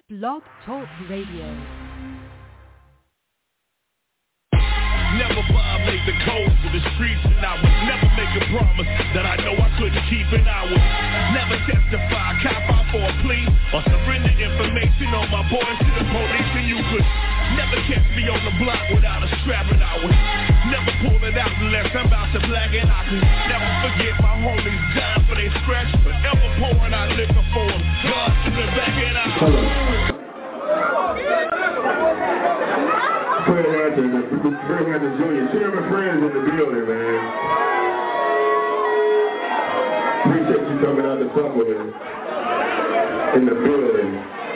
Blog Talk Radio. Never violate the codes of the streets, and I would never make a promise that I know I couldn't keep, and I would never testify, cop out for a plea, or surrender information on my boys to the police, and you could never catch me on the block without a strap, and I would never pull it out unless I'm about to black, and I could never forget my homies dying for their scratch, forever pouring out liquor for them, God to the back, and I Fred Hampton Jr. Chairman Friends in the building, man. Appreciate you coming out to somewhere in the building.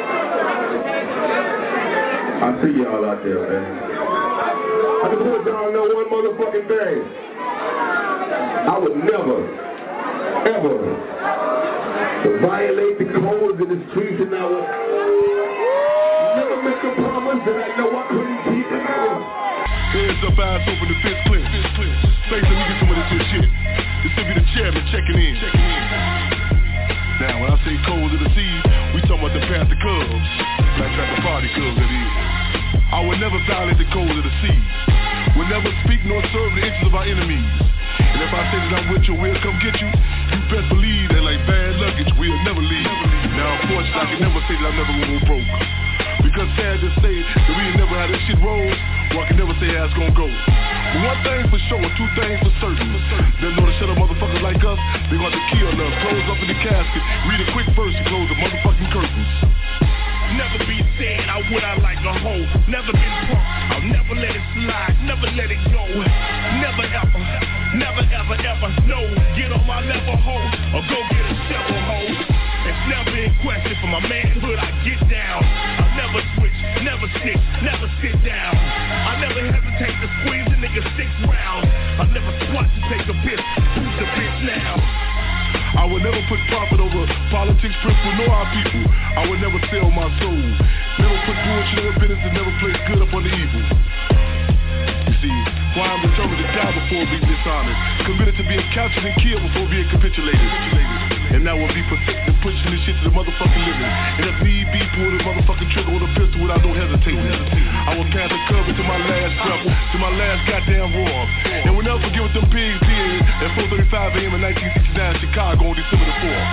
I see y'all out there, man. I just want y'all to know one motherfucking thing. I would never, ever violate the codes of the streets, and I would never make a promise that I know I couldn't keep it out. Hands up, eyes open, the fist clear. Say, let me get some of this good shit. This will be the chairman checking in. Now, when I say codes of the seas, we talking about the Panther Cubs. Black Panther Party Cubs, that is. I will never violate the codes of the seas. Will never speak nor serve the interests of our enemies. And if I say that I'm with you, we'll come get you, you best believe that like bad luggage, we'll never leave. Now, unfortunately, I can never say that I'm never gonna go broke. Because sad to say that we never had this shit roll, well, I can never say how it's gonna go. But one thing for sure, two things for certain. They know to shut up motherfuckers like us, they gonna have to kill us. Close up in the casket, read a quick verse and close the motherfucking curtains. Never be sad, I would I like a hoe. Never been punk, I'll never let it slide, never let it go. Never ever, never ever ever, no. Get on my level, hoe, or go get a shovel, hoe. It's never in question for my manhood, I get down. I'll never switch, never snitch, never sit down. I never hesitate to squeeze a nigga 6 rounds. I'll never squat to take a piss, who's the bitch now? I would never put profit over politics, principle, nor our people. I would never sell my soul. Never put bullshit over business and never place good up on the evil. You see, why I'm determined to die before being dishonored. Committed to being captured and killed before being capitulated. And that will be protected and pushing this shit to the motherfucking living. And if need be, pull the motherfucking trigger with a pistol without no hesitating. I will pass the cover to my last breath, to my last goddamn roar. And we'll never forget what them pigs did at 4:35 a.m. in 1969 Chicago on December the 4th.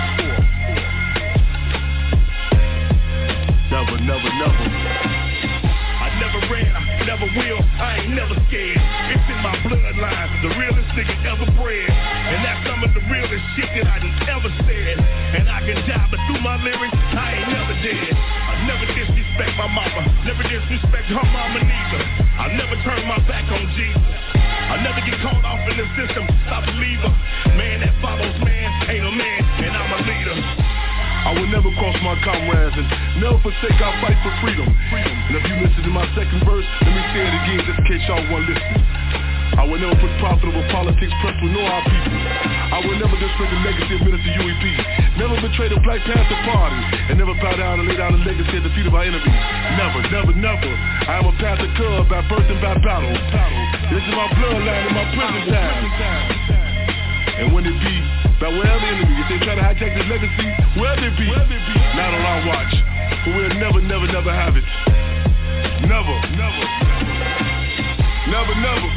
Never, never, never. I never ran, I never will, I ain't never scared. It's in my bloodline, the realest nigga ever bred. And that's some of the realest shit that I done ever said. And I can die, but through my lyrics, I ain't never dead. I never disrespect my mama, never disrespect her mama neither. I never turn my back on Jesus. I never get caught off in the system, I believe her. Man that follows man, ain't a man, and I'm a leader. I will never cross my comrades and never forsake our fight for freedom. And if you listen to my second verse, let me say it again just in case y'all want to listen. I will never put profit over politics, principle, nor our people. I will never disrespect the legacy of Minister UEP. Never betray the Black Panther Party. And never bow down and lay down the legacy at the feet of our enemies. Never, never, never. I am a Panther Cub by birth and by battle. This is my bloodline and my prison time. And when it be, by wherever enemy, if they try to hijack this legacy, wherever it be, not on our watch. But we'll never, never, never have it. Never, never, never, never.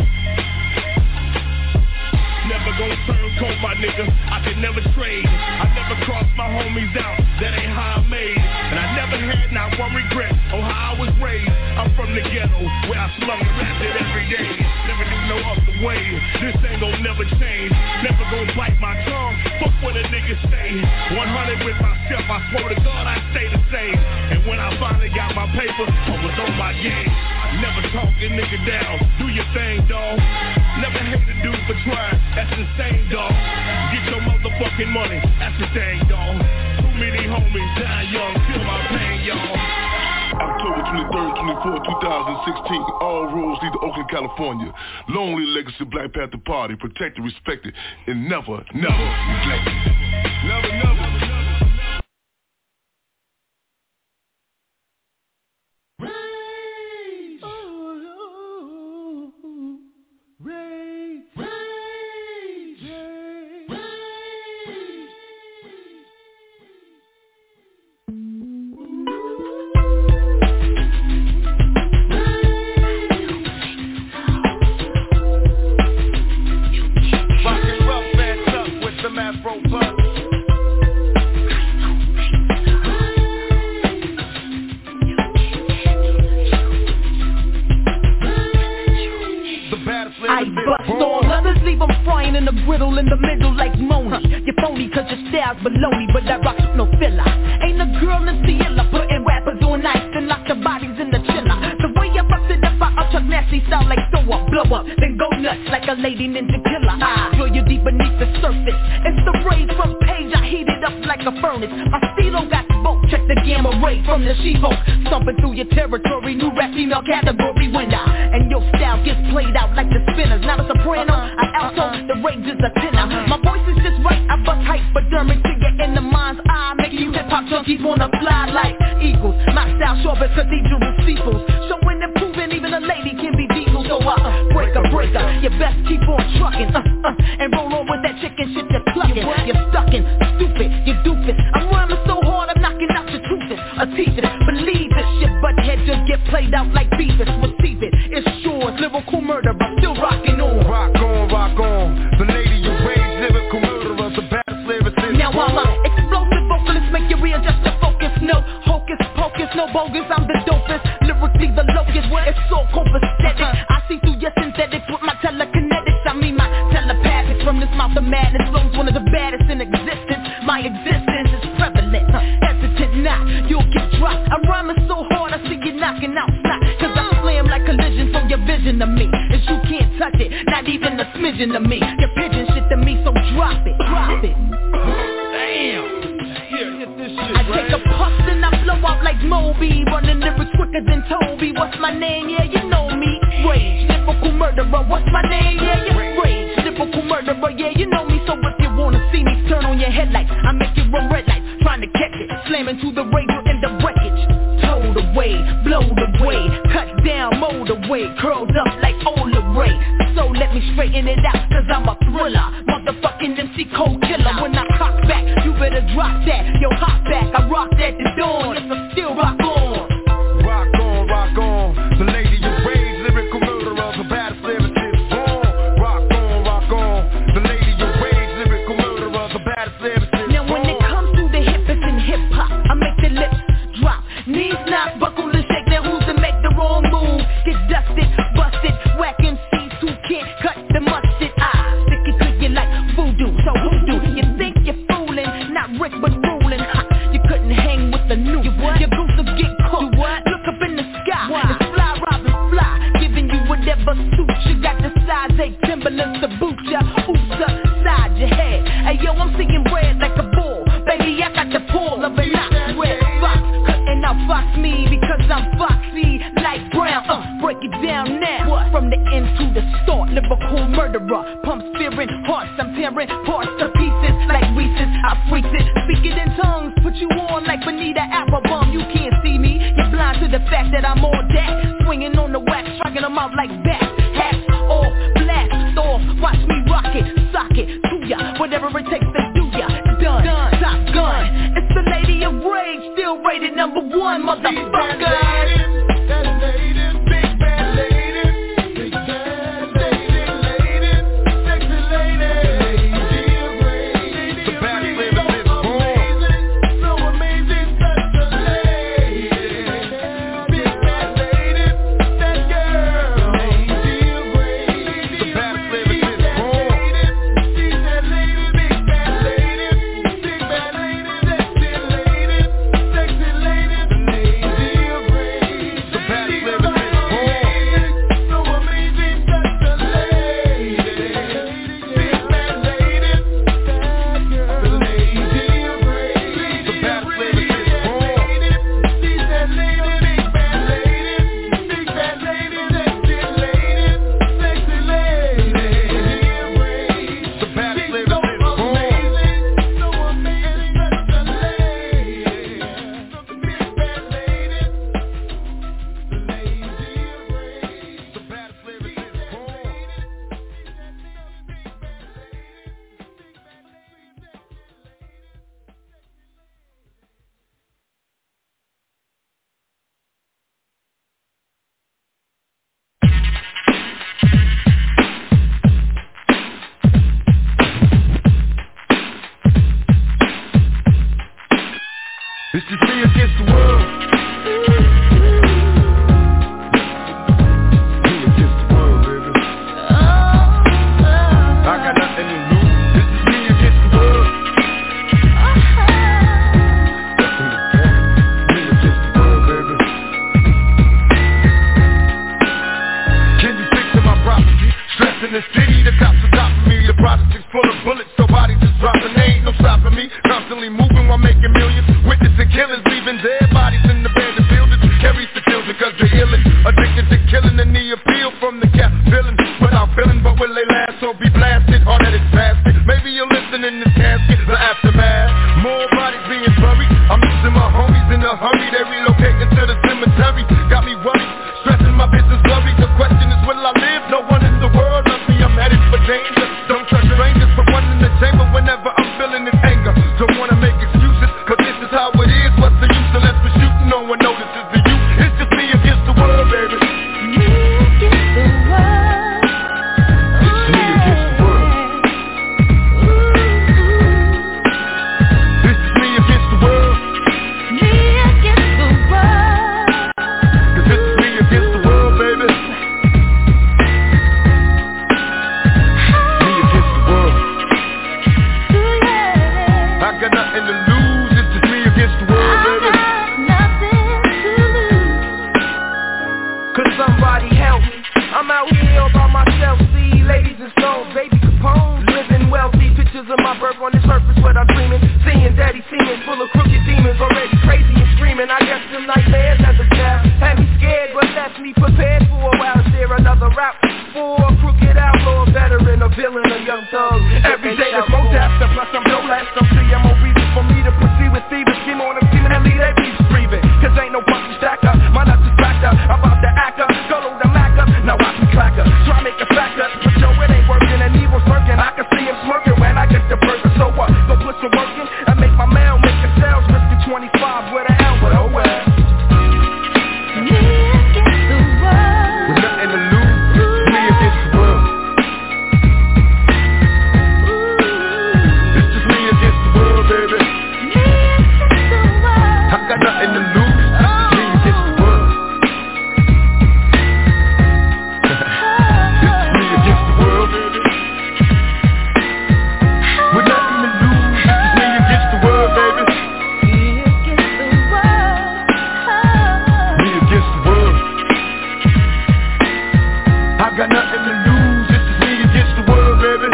Never gonna turncoat my nigga, I can never trade. I never cross my homies out, that ain't how I made. And I never had not one regret on how I was raised. I'm from the ghetto, where I slung and rapped it every day. Never knew no other way, this ain't gon' never change. Never gonna bite my tongue, fuck what a nigga say. 100 with myself, I swear to God I stay the same. And when I finally got my paper, I was on my game. I never talk a nigga down, do your thing, dawg. Never hate a dude for trying, that's insane, dawg. Get your motherfucking money, that's the thing, dawg. Too many homies dying young, feel my pain, y'all. October 23rd, 24th, 2016. All roads lead to Oakland, California. Lonely legacy Black Panther Party. Protected, respected, and never, never neglected. Never, never. riddle in the middle like Moni. You're phony cause your style's baloney, but I rock no filler. Ain't a girl in Ciela putting rappers on ice and lock the bodies in the chiller. The way I bust it up, I up nasty style like throw up, blow up, then go nuts like a lady ninja killer. I draw you deep beneath the surface. It's the rays from page, I heat it up like a furnace. My stilo got smoke, check the gamma ray from the She-Hulk. Stomping through your territory, new rap female category winner. And your style gets played out like the spinners. Not a soprano, an alto, the range is a tenor. My voice is just right, I bust hypodermic to get in the mind's eye. Make you hip-hop junkies wanna fly like eagles. My style sharp as cathedral steeples. Showing and proving even a lady can be diesel. So breaker, you best keep on trucking and roll on with that chicken shit you're clucking. You're stuckin', stupid, you doofus. I'm rhyming so hard I'm knocking out your toothless. A teacher, believe this shit, but head just get played out like Beavis. Receive it, it's yours, lyrical murderer, still rocking on. Rock on, the lady you raised, lyrical murderer, the baddest lyricist. Now I'm a explosive vocalist, make you readjust your focus. No hocus pocus, no bogus, I'm the dopest. Lyrically the locust, it's so copacetic. I see through your synthetics with my telekinetics. I mean my telepathics from this mouth of madness. Flows one of the baddest in existence. My existence is prevalent, hesitant not, you'll get dropped. I'm rhyming so hard I see you knocking out snot. Cause I slam like collision from your vision of me. And you can't touch it, not even a smidgen of me. Your pigeon shit to me, so drop it. Damn. I take a puff and I blow out like Moby. Running lyrics quicker than Toby. What's my name? Yeah, you know me. Rage, lyrical murderer. What's my name? Yeah, you rage, lyrical murderer. Yeah, you know me. So if you wanna see me, turn on your headlights. I make you run red lights, trying to catch it. Slamming to the radio in the wreckage. Towed away, blowed away, cut down, mowed away, curled up like Ola Ray. So let me straighten it out, cause I'm a thriller. Motherfucking MC Cold Killer. When I cock back, you better drop that. Yo, hop back, I rock that the dawn. Yes, I still rock on. Rock on, the lady you raised, lyrical murderer, the baddest lyricist. Rock on, the lady you raised, lyrical murderer, the baddest lyricist. Now when it comes to the hippest in hip-hop, I make the lips drop. Knees knock, buckle and shake. Now who's to make the wrong move? Get dusted, busted, whack MCs who can't cut the mustard. I stick it to you like voodoo, so hoodoo. You think you're fooling, not Rick but ruling. You couldn't hang with the new. Your goose will get cooked. Look up in the sky, it's fly, Robin, fly. Giving you whatever suits you. Got the size 8 Timberlands to boot ya. Oops upside your head. Hey yo, I'm seeing red like a bull. Baby, I got the pull of a knock. Red fox, cutting out fox me because I'm foxy like Brown. Break it down now. From the end to the start, lyrical murderer. Pumps fearing hearts, I'm tearing parts to pieces like Reese's. I freak it, speak it in tongues, put you on like Bonita Applebum. You can't see me, you're blind to the fact that I'm all that. Swinging on the wax, striking them out like bats. Hats off, blast off, watch me rock it, sock it to ya. Whatever it takes to do ya, done. Top gun, it's the lady of rage, still rated #1, motherfucker. It's just me against the world. Me against the world, baby. I got nothing to lose. Dead bodies in the abandoned buildings, carries the children cause they're illin'. Addicted to killing and the appeal from the cap villain. Without feeling, but will they last or be blasted? Hard at its basket. Maybe you'll listen in this casket, the aftermath. More bodies being buried. I'm losing my homies in a hurry. They relocating to the cemetery. Got me worried, stressing my business blurry. The question is, will I live? No one in the world loves me. I'm headed for danger. Don't trust strangers, but one in the chamber whenever I'm feeling this anger. Don't wanna make excuses, cause this is how it is. What's the use unless we're shooting? No one notices the youth. It's just me against the world, baby. Me against the world. It's me against the world. This is me against the world. Me against the world. Cause this is me against the world, baby. Me against the world. I got nothing to lose. It's just me against the world, baby. Could somebody help me? I'm out here all by myself. See ladies and souls, baby Capone, living wealthy. Pictures of my birth on the surface, what I'm dreaming. Seeing daddy seeming full of crooked demons, already crazy and screaming. I guess them nightmares as a child had me scared, but left me prepared for a while. Is there another route for a crooked outlaw, veteran, a villain, a young thug? Every day there's more death, plus I'm no less. Some see I'm more reason for me to proceed with thieves. Scheme on them, scheming and leave their beats breathing. Cause ain't no punch stack up, my nuts is backed up. I'm about to act up, go load the Mac up. Now watch me crack up, try make a fact up. But yo, it ain't working and evil's lurking. I can see him smirking when I get the burger. So what? Go put some work in and make my mail, make a sales. Risking 25 with an L, but oh well. Me against the world. With nothing to lose, it's me against the world. It's just me against the world, baby. Me against the world. I got nothing to lose, it's just me against the world. It's just me against the world, baby. With nothing to lose, it's just me against the world, baby. Me against the world. Me against the world. I got nothing to lose, it's just me against the world, baby.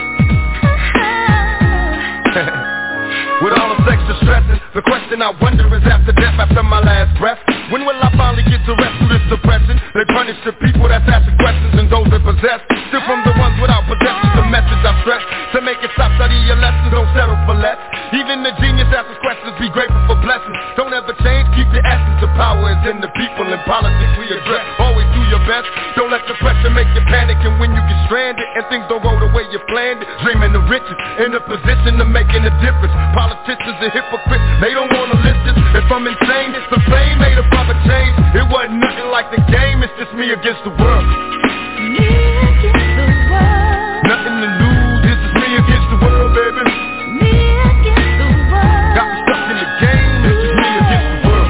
With all the extra stressing, the question I wonder is after death, after my last breath, when will I finally get to rest through this depression? They punish the people that's asking questions and those that possess. Still from the ones without possessions, the message I stress. To make it stop, study your lessons, don't settle for less. Even the genius asks questions, be grateful for blessings. Don't ever change, keep the essence of power is in the people. In politics we address, always do your best. Don't let the pressure make you panic. And when you get stranded and things don't go the way you planned it, dreaming of riches, in a position of making a difference. Politicians are hypocrites, they don't wanna listen. If I'm insane, it's the fame made a proper change. It wasn't nothing like the game, it's just me against the world. Me against the world. Nothing to lose, this is me against the world, baby. Me against the world. Got me stuck in the game, it's just me against the world.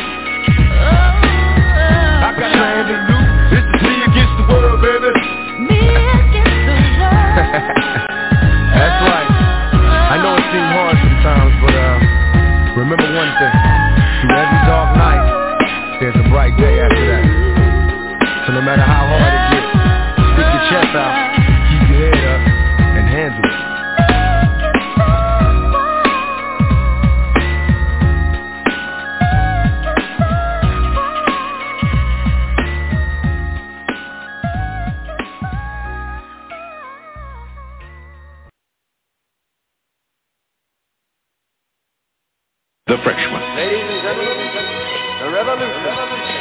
I got nothing to lose, this is me against the world, baby. Me against the world. That's right. I know it seems hard sometimes, but remember one thing. Through every dark night, there's a bright day after that. So no matter how hard it gets, stick your chest out, keep your head up, and handle it. The Fresh One. Ladies and gentlemen, the revolution.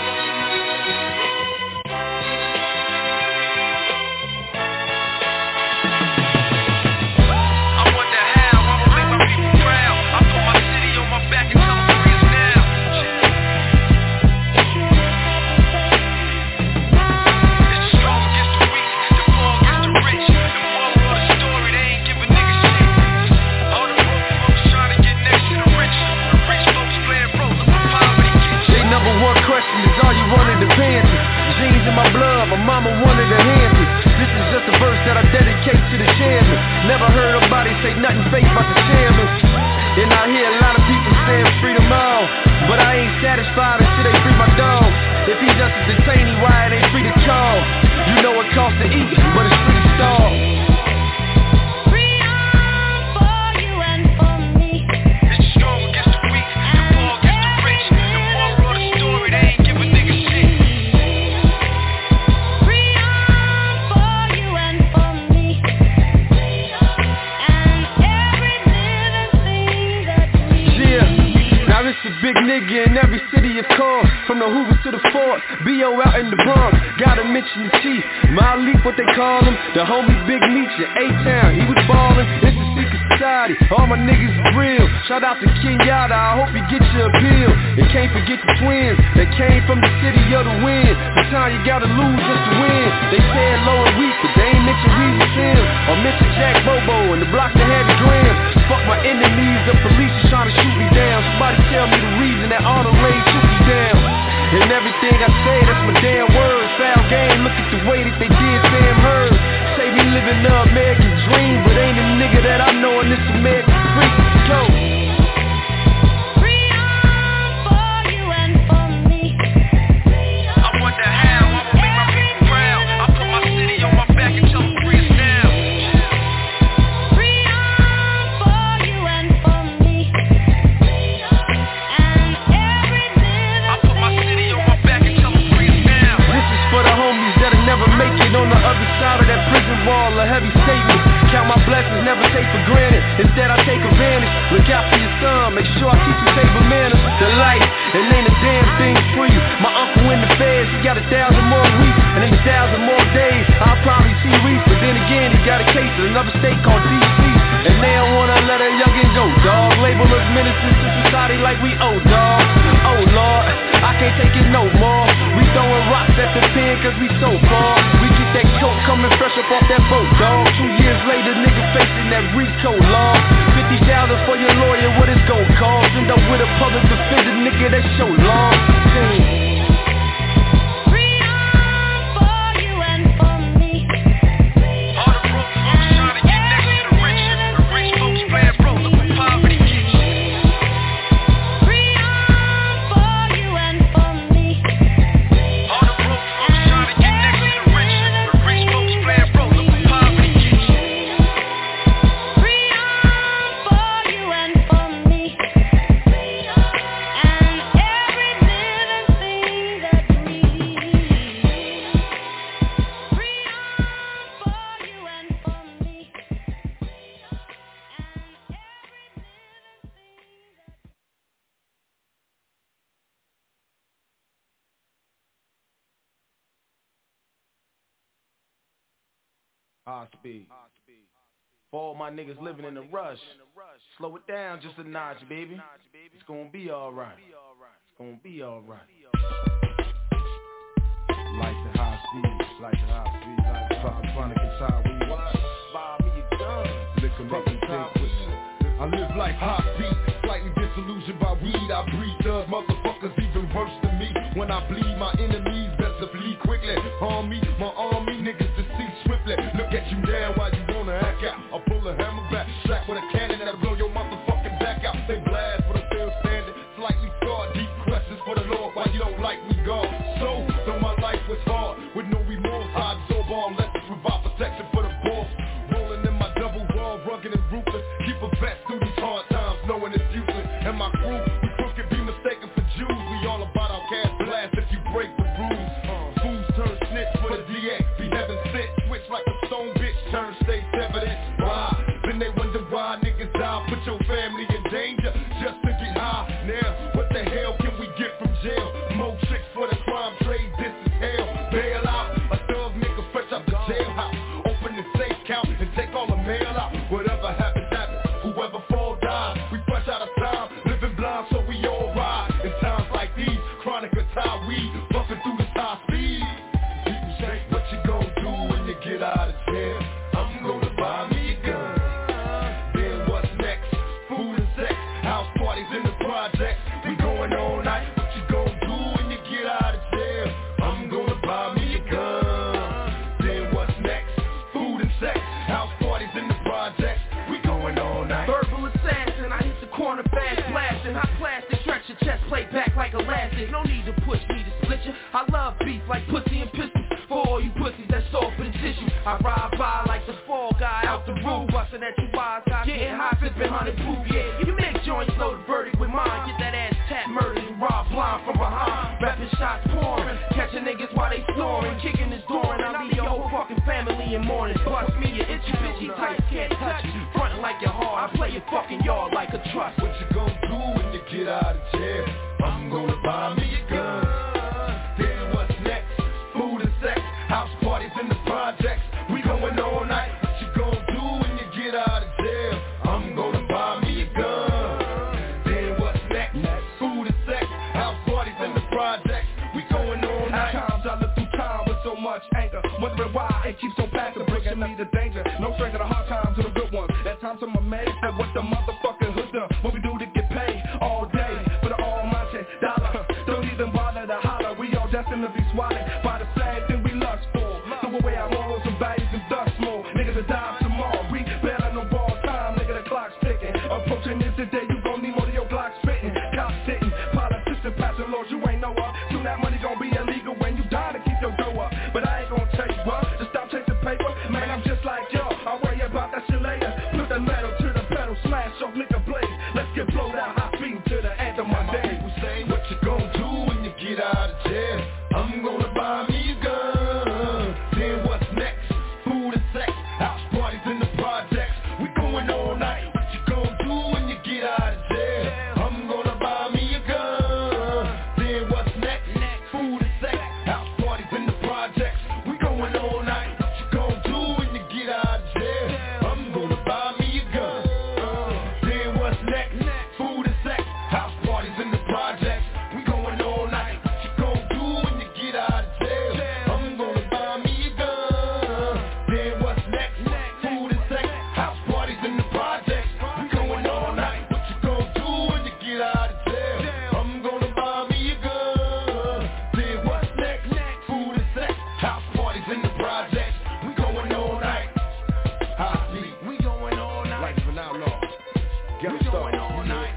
I wonder how I'ma make my people proud. I put my city on my back and tell them free us now. It's strong against the weak, the poor against the rich. The moral of the story, they ain't giving niggas shit. All the broke folks trying to get next to the rich. The rich folks playing broke, look what poverty gets. They number one question is, are you one of the Panthers? Genes in my blood, my mama wanted to hand me. This is just a verse that I dedicate to the chairman. Never heard nobody say nothing fake about the chairman. And I hear a lot of people saying freedom all, but I ain't satisfied until they free my dog. If he just a detainee, why it ain't free to call? You know it costs to eat, but it's free to starve. Freedom for you and for me. It's strong against the weak, the poor against the rich. city of cars, from the Hoovers to the Ford, B.O. out in the Bronx. Gotta mention the chief, Malik, what they call him, the homie Big Meech in A-Town. He was ballin', it's a secret society, all my niggas is real. Shout out to Kenyatta, I hope you get your appeal. And can't forget the twins, they came from the city of the wind. Sometimes you gotta lose just to win. They said low and weak, but they ain't mention Weezy Sims or mention Jack Bobo and the blocks that had the gram. Fuck my enemies, the police is trying to shoot me down. Somebody tell me the reason that all the rage shoot me down. And everything I say, that's my damn word. Foul game, look at the way that they did Sam Hurd. Say we living the American dream, but ain't a nigga that I know in this American street. Go. On the other side of that prison wall, a heavy statement. Count my blessings, never take for granted. Instead I take advantage. Look out for your son, make sure I teach you table manners. The life, and ain't a damn thing for you. My uncle in the feds, he got 1,000 more weeks, and in 1,000 more days, I'll probably see Reese. But then again, he got a case in another state called D.C. And they don't wanna let a youngin' go, dawg. Label us ministers to society like we owe, dawg. Oh Lord, I can't take it no more. We throwing rocks at the pen cause we so far. We get that coke coming fresh up off that boat, dawg. 2 years later, nigga facing that RICO law. 50,000 for your lawyer, what it's gon' cost? End up with a public defender, nigga, that's your law. High speed. For all my niggas living in a rush, slow it down just a notch, baby. It's gonna be alright. It's gonna be alright. Life at high speed, life at high speed, life at high chronic inside when you buy me a gun. Liquor making time with you. I live like high speed, slightly disillusioned by weed. I breathe thugs, motherfuckers even worse than me. When I bleed, my enemies best to flee quickly. Harm me, my army, niggas deceased swiftly. Look at you now while you wanna act out. I'll pull a hammer back, strapped with a cannon that'll blow your motherfucking back out. They blast, but I'm still standing, slightly scarred. Deep questions for the Lord, why you don't like me, God? So, though my life was hard, with no remorse, I absorb all lessons, provide protection for the boss. Rolling in my double wall, rugged and ruthless. Keep a vest through these hard times, knowing it's useless. And my crew, we crooked, be mistaken for Jews. We all about our cash blast if you break the rules. Fools turn snitch for the DX, be heaven sent. Switch like a stone bitch, turn state's evidence. Why? Then they wonder why niggas die. Put your family in danger just to get high. Now, what the hell can we get from jail? More tricks for the crime trade, this is hell. Bail out, a thug nigga fresh out the jailhouse. Open the safe count and take all the mail out. Whatever happens, happens. Whoever fall, dies. We fresh out of time, living blind so we all ride. In times like these, chronic or tie weed, buffing through this high speed. People say, what you gon' do when you get out of jail? I'm gonna buy me a gun. Then what's next? Food and sex, house parties in the projects. We going all night. What you gon' do when you get out of jail? I'm gonna buy me a gun. Then what's next? Food and sex, house parties in the projects. We going all night. Verbal assassin, I hit the corner fast blasting. Hot plastic, stretch your chest plate back like elastic. No need to push me to split you. I love beef like pussy and pistols. For all you pussies that soft in tissue, I ride by like the fall guy out the roof, bustin' at you wise guys, getting high, sippin' 100 proof. Yeah, you make joints load the verdict with mine. Get that ass tap murdered and rob blind from behind. Rapping shots pouring, catching niggas while they snoring, kicking this door and I leave your whole fucking family in mourning. Bust me, you itchy bitchy tight, can't touch you. Frontin' like you're hard, I play your fucking yard like a trust. What you gon' do when you get out of jail? I'm gonna buy wondering why it keeps so passive, bringing me to danger. No stranger to hard times to the good ones. At times I'm amazed at what the motherfucking hood done. What we do to get paid all day for the almighty dollar. Don't even bother to holler. We all destined to be swallowed by the same thing we lust for. Throw away our morals and values and dust more. Niggas will die tomorrow. We better no ball time. Nigga, the clock's ticking. Approaching this day, you gon' need more of your Glock spitting. Cops sitting, politicians passing laws you ain't know of. Soon that money gon' be illegal when you die to keep your dough up. But I ain't gon' tell you what, just stop chasing paper. Man, I'm just like y'all. I'll worry about that shit later. Put the metal to the pedal, smash your nigga blade. Let's get blowed out, hot beat to the end of my day. People say, what you gon' do when you get out of jail? I'm gonna buy me a gun. Then what's next? Food and sex, house parties in the projects. We going all night. What you gon' do when you get out of jail? I'm gonna buy me a gun. Then what's next? Food and sex, house parties in the projects. We going all night. What you gon' do when you get out of jail? I'm gonna buy me a gun. Then what's next? Food and sex, house parties in the projects. We going all night. What you gon' do when you get out of jail? I'm gonna buy me a gun. Then what's next? Food and sex, house parties in the projects. We going all night. What you gon' do when you get out of jail? I'm gonna buy me a gun. Then what's next? Food and sex, house parties in the projects. We going all night. Hot beat. We going all night. Life of an outlaw. Get We going all night.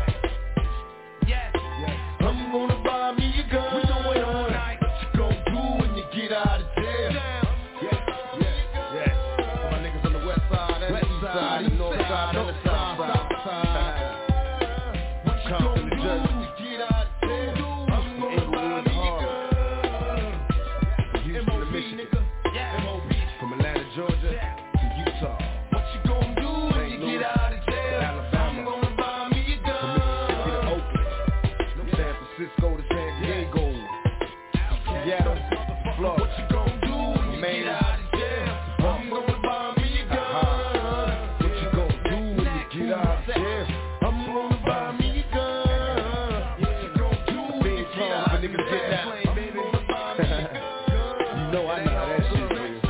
Yeah. I'm gonna buy me a gun. We going all night. What you gon' do when you get out of jail? Yeah. For my niggas on the west side and the east side, the north side and the south side. What you gon' do when you get out of jail? I'm gonna buy me a gun. Houston to Michigan. Yeah. From Atlanta, Georgia to Utah. What you gon' do when you get out of jail? I'm gonna buy me a gun. Mississippi to Oakland, San Francisco to San Diego, Seattle, Florida. What you gon' do when you get out of jail? I'm gonna buy me a gun. What you gon' do when you get out of jail? I'm gonna buy me a gun. What you gon' do when you get out of jail? Niggas get that. You know I know how that shit is.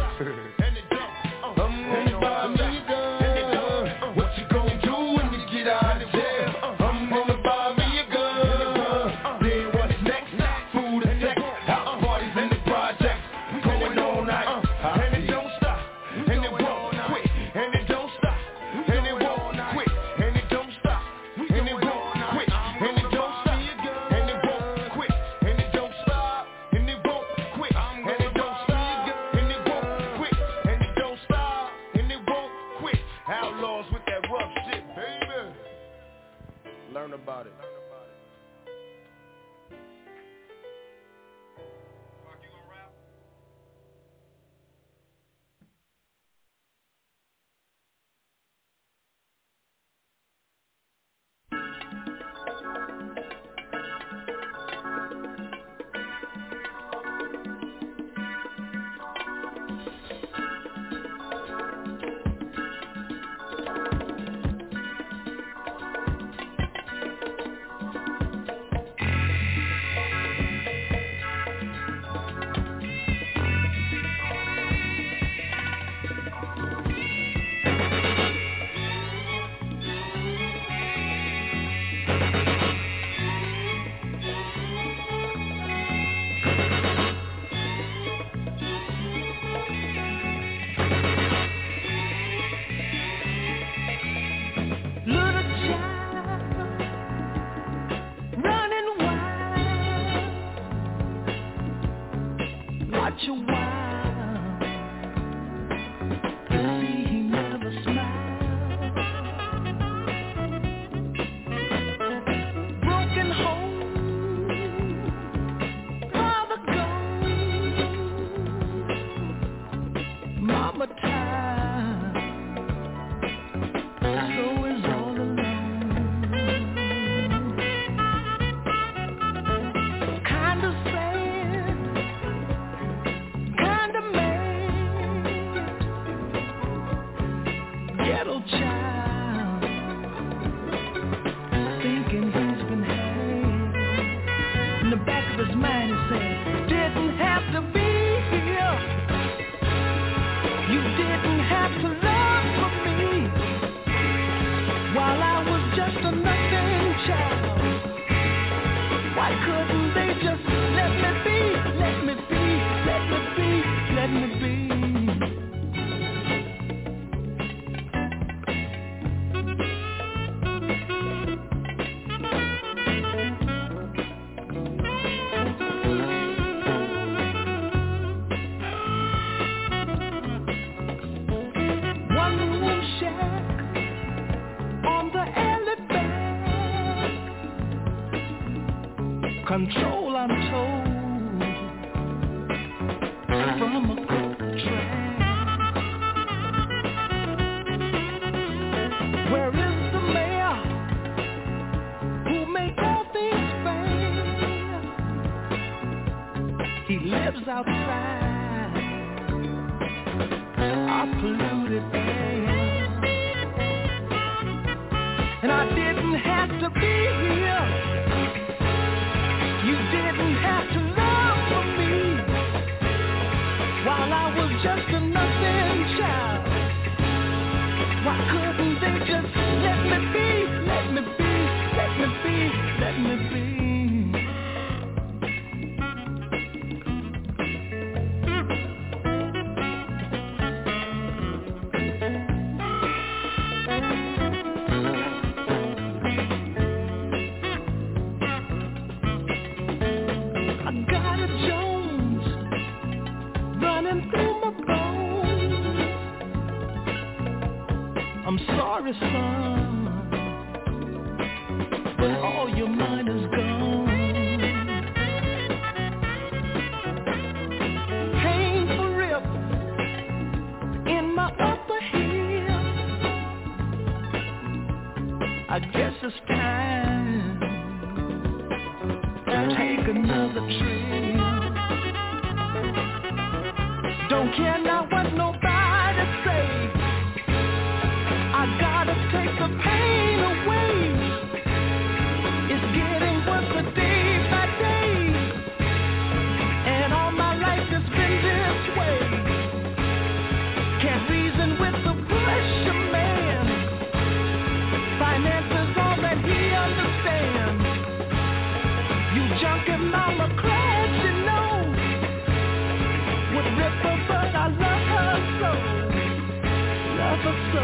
I'm gonna buy me a gun. What you gon' do when you get out of jail? I'm gonna buy me a gun. Then what's next? Food and sex, house parties in the projects. We going all night, and it don't stop, and it won't quit, and it don't stop, and it won't quit, and it don't stop, and it won't quit, and it don't stop, and it won't quit, and it don't stop, and it won't quit, and it don't stop, and it won't quit, and it don't stop, and it won't quit. Outlaws with that rough shit, baby. Learn about it. Kinda couldn't they just let me be, let me be, let me be, let me be? Control, I'm told, from a crooked track. Where is the mayor who make all things fair? He lives outside our polluted air, and I didn't have to be here. You didn't have to love for me while I was just a nothing child. Why couldn't they just let me be, let me be, let me be, let me be? I'm sorry, son, but all your mind is gone. Painful rip in my upper heel. I guess it's time to take another trip. Don't care now what nobody says. I gotta take the pain away. It's getting worse day by day, and all my life has been this way. Can't reason with the pressure man. Finance is all that he understands. You junkie mama crash, you know, would rip her, but I love her so, love her so.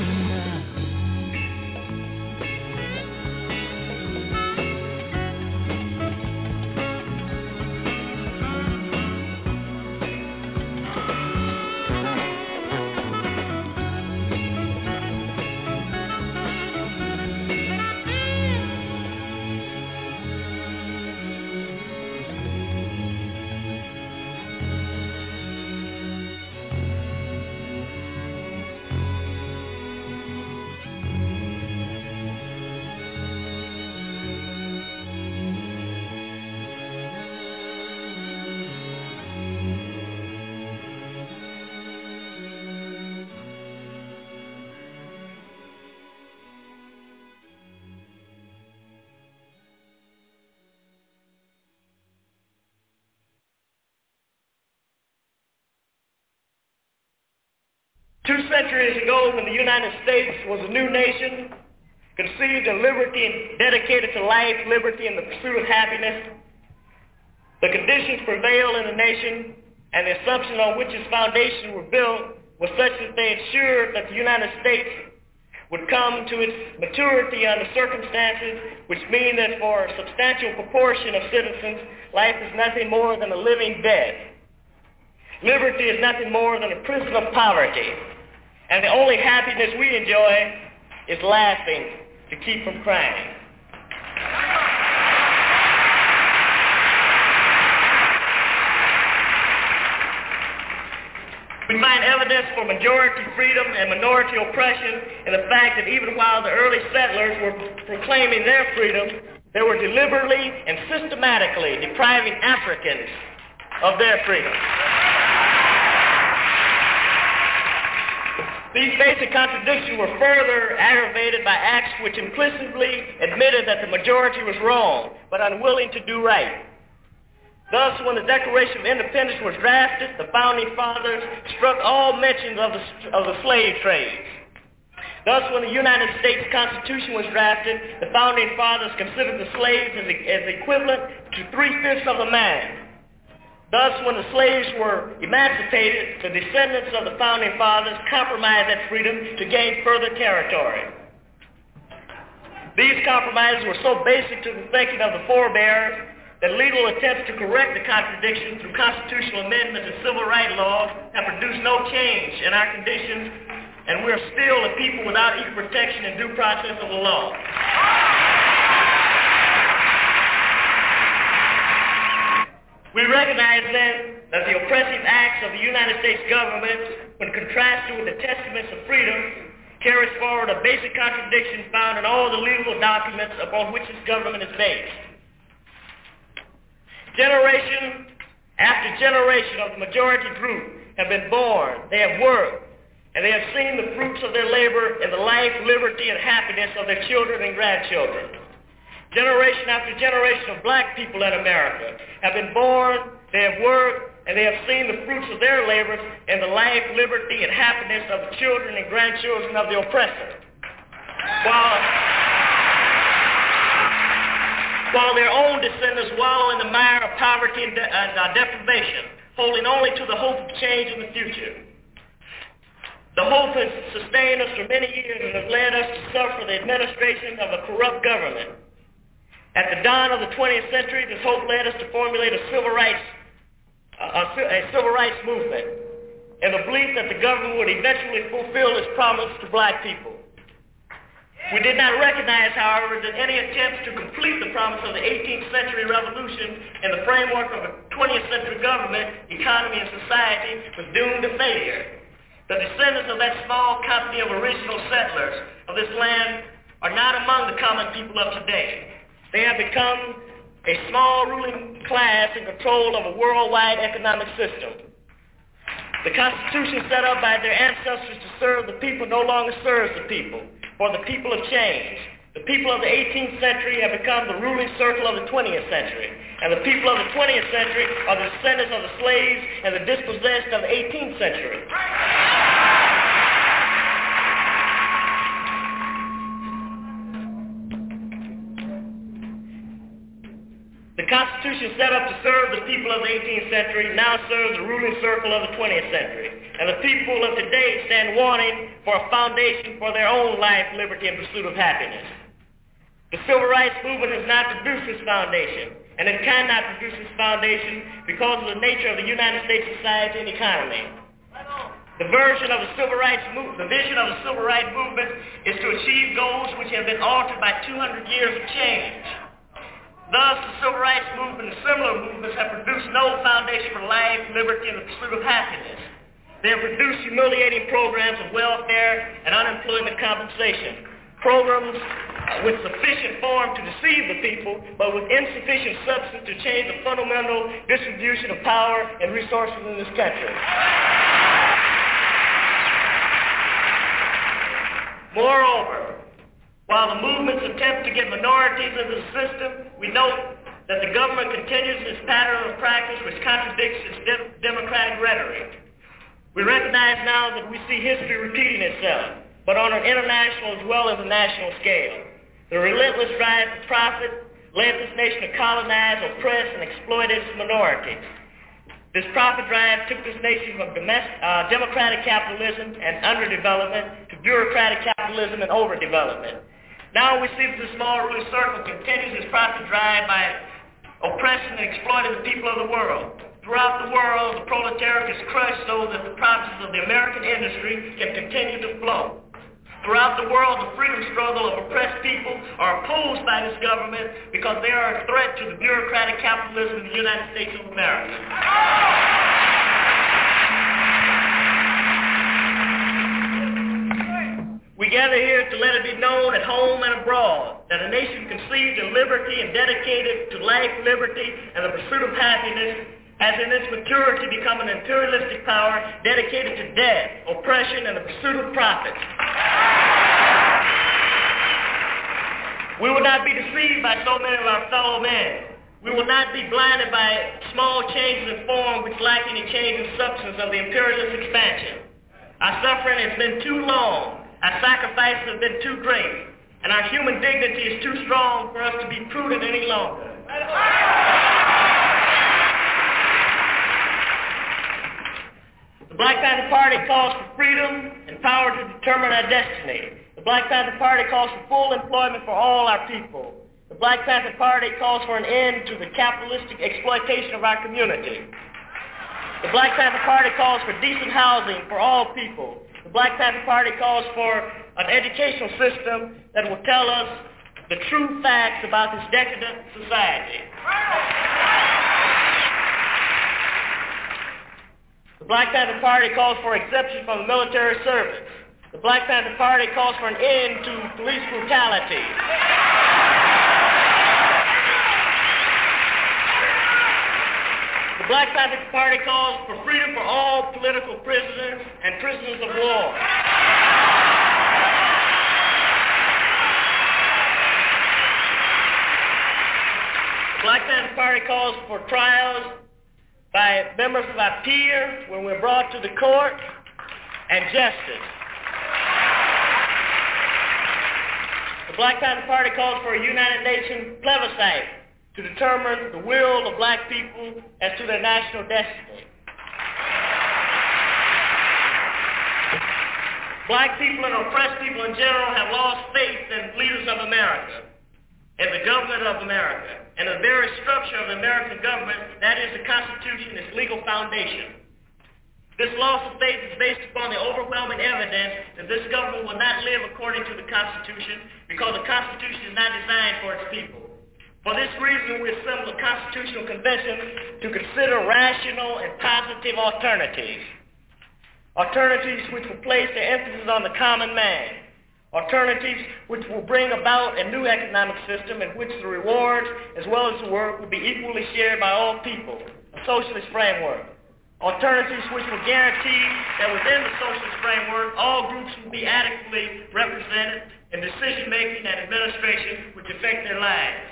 Two centuries ago, when the United States was a new nation, conceived in liberty and dedicated to life, liberty, and the pursuit of happiness, the conditions prevailed in the nation, and the assumption on which its foundations were built was such that they ensured that the United States would come to its maturity under circumstances which mean that for a substantial proportion of citizens, life is nothing more than a living death. Liberty is nothing more than a prison of poverty. And the only happiness we enjoy is laughing to keep from crying. We find evidence for majority freedom and minority oppression in the fact that even while the early settlers were proclaiming their freedom, they were deliberately and systematically depriving Africans of their freedom. These basic contradictions were further aggravated by acts which implicitly admitted that the majority was wrong, but unwilling to do right. Thus, when the Declaration of Independence was drafted, the Founding Fathers struck all mentions of the slave trade. Thus, when the United States Constitution was drafted, the Founding Fathers considered the slaves as equivalent to 3/5 of a man. Thus, when the slaves were emancipated, the descendants of the Founding Fathers compromised that freedom to gain further territory. These compromises were so basic to the thinking of the forebears that legal attempts to correct the contradiction through constitutional amendments and civil rights laws have produced no change in our conditions, and we are still a people without equal protection and due process of the law. We recognize then that the oppressive acts of the United States government, when contrasted with the testaments of freedom, carries forward a basic contradiction found in all the legal documents upon which this government is based. Generation after generation of the majority group have been born, they have worked, and they have seen the fruits of their labor in the life, liberty, and happiness of their children and grandchildren. Generation after generation of black people in America have been born, they have worked, and they have seen the fruits of their labors in the life, liberty, and happiness of the children and grandchildren of the oppressor. While their own descendants wallow in the mire of poverty and deprivation, holding only to the hope of change in the future. The hope has sustained us for many years and has led us to suffer the administration of a corrupt government. At the dawn of the 20th century, this hope led us to formulate a civil rights movement, in the belief that the government would eventually fulfill its promise to black people. We did not recognize, however, that any attempts to complete the promise of the 18th century revolution in the framework of a 20th century government, economy, and society was doomed to failure. The descendants of that small company of original settlers of this land are not among the common people of today. They have become a small ruling class in control of a worldwide economic system. The Constitution set up by their ancestors to serve the people no longer serves the people, for the people have changed. The people of the 18th century have become the ruling circle of the 20th century, and the people of the 20th century are the descendants of the slaves and the dispossessed of the 18th century. The Constitution set up to serve the people of the 18th century now serves the ruling circle of the 20th century. And the people of today stand wanting for a foundation for their own life, liberty, and pursuit of happiness. The civil rights movement has not produced this foundation, and it cannot produce this foundation because of the nature of the United States society and economy. The vision of the civil rights movement is to achieve goals which have been altered by 200 years of change. Thus, the civil rights movement and similar movements have produced no foundation for life, liberty, and the pursuit of happiness. They have produced humiliating programs of welfare and unemployment compensation, programs with sufficient form to deceive the people, but with insufficient substance to change the fundamental distribution of power and resources in this country. Moreover, while the movements attempt to get minorities into the system, we note that the government continues its pattern of practice which contradicts its democratic rhetoric. We recognize now that we see history repeating itself, but on an international as well as a national scale. The relentless drive for profit led this nation to colonize, oppress, and exploit its minorities. This profit drive took this nation from democratic capitalism and underdevelopment to bureaucratic capitalism and overdevelopment. Now we see that the small ruling circle continues its profit drive by oppressing and exploiting the people of the world. Throughout the world, the proletariat is crushed so that the profits of the American industry can continue to flow. Throughout the world, the freedom struggle of oppressed people are opposed by this government because they are a threat to the bureaucratic capitalism of the United States of America. We gather here to let it be known at home and abroad that a nation conceived in liberty and dedicated to life, liberty, and the pursuit of happiness has in its maturity become an imperialistic power dedicated to death, oppression, and the pursuit of profit. We will not be deceived by so many of our fellow men. We will not be blinded by small changes in form which lack any change in substance of the imperialist expansion. Our suffering has been too long. Our sacrifices have been too great. And our human dignity is too strong for us to be prudent any longer. The Black Panther Party calls for freedom and power to determine our destiny. The Black Panther Party calls for full employment for all our people. The Black Panther Party calls for an end to the capitalistic exploitation of our community. The Black Panther Party calls for decent housing for all people. The Black Panther Party calls for an educational system that will tell us the true facts about this decadent society. The Black Panther Party calls for exemption from the military service. The Black Panther Party calls for an end to police brutality. The Black Panther Party calls for freedom for all political prisoners and prisoners of war. The Black Panther Party calls for trials by members of our peers when we're brought to the court and justice. The Black Panther Party calls for a United Nations plebiscite to determine the will of black people as to their national destiny. Black people and oppressed people in general have lost faith in leaders of America, in the government of America, and the very structure of the American government, that is the Constitution, its legal foundation. This loss of faith is based upon the overwhelming evidence that this government will not live according to the Constitution because the Constitution is not designed for its people. For this reason, we assembled a Constitutional Convention to consider rational and positive alternatives. Alternatives which will place the emphasis on the common man. Alternatives which will bring about a new economic system in which the rewards as well as the work will be equally shared by all people, a socialist framework. Alternatives which will guarantee that within the socialist framework, all groups will be adequately represented in decision-making and administration which affect their lives.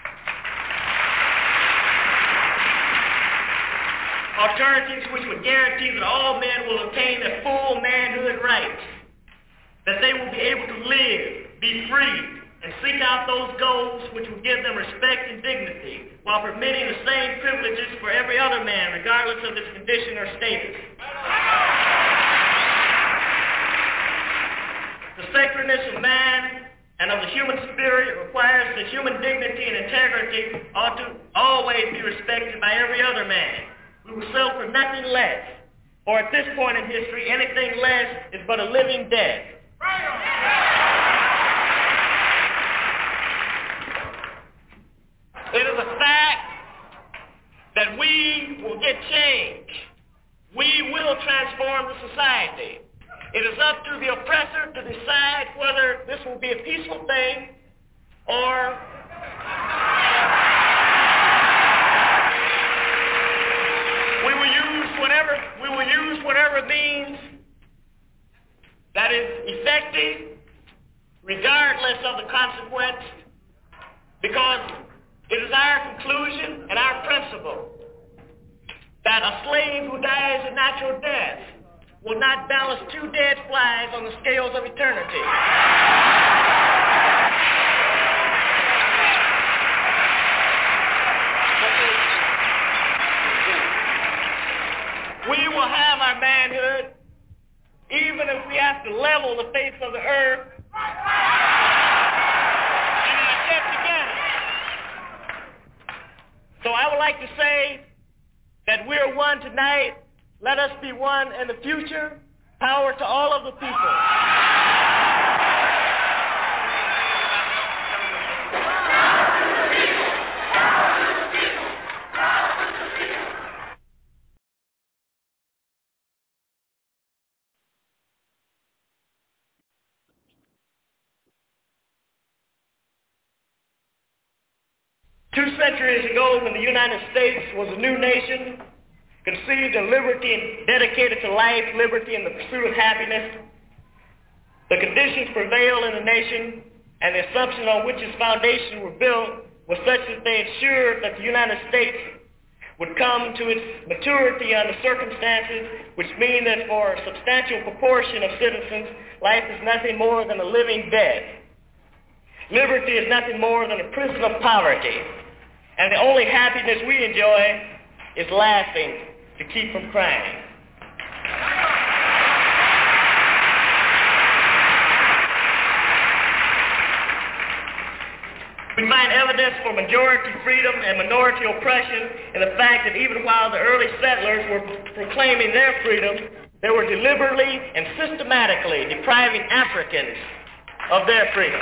Alternatives which would guarantee that all men will obtain their full manhood rights, that they will be able to live, be free, and seek out those goals which will give them respect and dignity, while permitting the same privileges for every other man, regardless of his condition or status. The sacredness of man and of the human spirit requires that human dignity and integrity ought to always be respected by every other man. We will settle for nothing less, or at this point in history, anything less is but a living death. It is a fact that we will get change. We will transform the society. It is up to the oppressor to decide whether this will be a peaceful thing or we will use whatever means that is effective regardless of the consequence, because it is our conclusion and our principle that a slave who dies a natural death will not balance two dead flies on the scales of eternity. We will have our manhood even if we have to level the face of the earth in an attempt to get it. So I would like to say that we're one tonight. Let us be one in the future. Power to all of the people. Two centuries ago, when the United States was a new nation, conceived in liberty and dedicated to life, liberty, and the pursuit of happiness, the conditions prevailed in the nation, and the assumptions on which its foundations were built were such that they ensured that the United States would come to its maturity under circumstances which mean that for a substantial proportion of citizens, life is nothing more than a living death. Liberty is nothing more than a prison of poverty. And the only happiness we enjoy is laughing to keep from crying. We find evidence for majority freedom and minority oppression in the fact that even while the early settlers were proclaiming their freedom, they were deliberately and systematically depriving Africans of their freedom.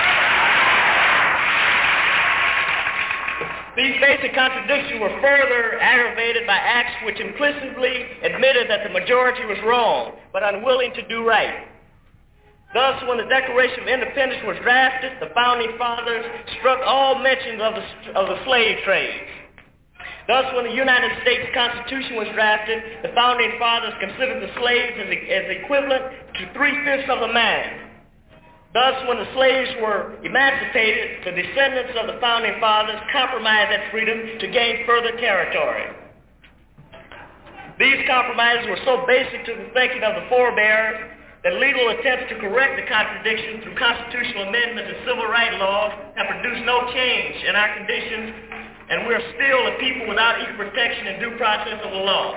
These basic contradictions were further aggravated by acts which implicitly admitted that the majority was wrong, but unwilling to do right. Thus, when the Declaration of Independence was drafted, the Founding Fathers struck all mentions of the slave trade. Thus, when the United States Constitution was drafted, the Founding Fathers considered the slaves as equivalent to 3/5 of a man. Thus, when the slaves were emancipated, the descendants of the Founding Fathers compromised that freedom to gain further territory. These compromises were so basic to the thinking of the forebears that legal attempts to correct the contradiction through constitutional amendments and civil rights laws have produced no change in our conditions, and we are still a people without equal protection and due process of the law.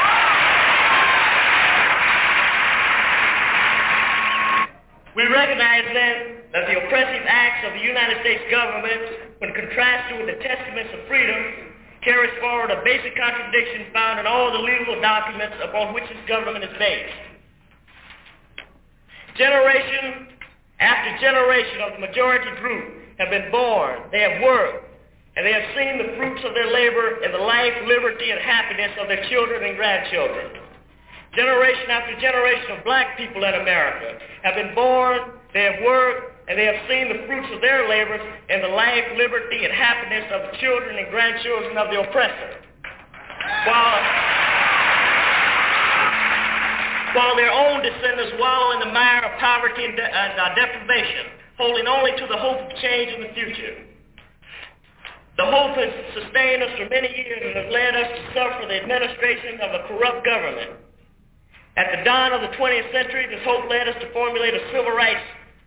We recognize then that the oppressive acts of the United States government, when contrasted with the testaments of freedom, carries forward a basic contradiction found in all the legal documents upon which this government is based. Generation after generation of the majority group have been born, they have worked, and they have seen the fruits of their labor in the life, liberty, and happiness of their children and grandchildren. Generation after generation of black people in America have been born, they have worked, and they have seen the fruits of their labors in the life, liberty, and happiness of the children and grandchildren of the oppressor. While their own descendants wallow in the mire of poverty and deprivation, holding only to the hope of change in the future. The hope has sustained us for many years and has led us to suffer the administration of a corrupt government. At the dawn of the 20th century, this hope led us to formulate a civil rights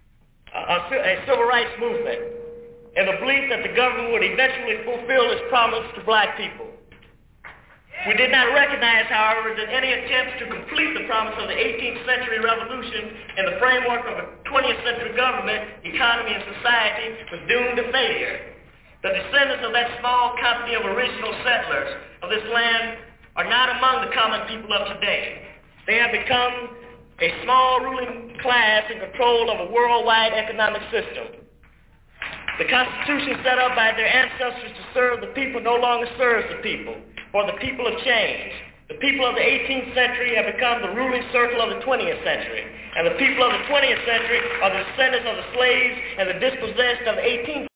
movement, in the belief that the government would eventually fulfill its promise to black people. We did not recognize, however, that any attempts to complete the promise of the 18th century revolution in the framework of a 20th century government, economy, and society was doomed to failure. The descendants of that small company of original settlers of this land are not among the common people of today. They have become a small ruling class in control of a worldwide economic system. The Constitution set up by their ancestors to serve the people no longer serves the people, for the people have changed. The people of the 18th century have become the ruling circle of the 20th century, and the people of the 20th century are the descendants of the slaves and the dispossessed of the 18th.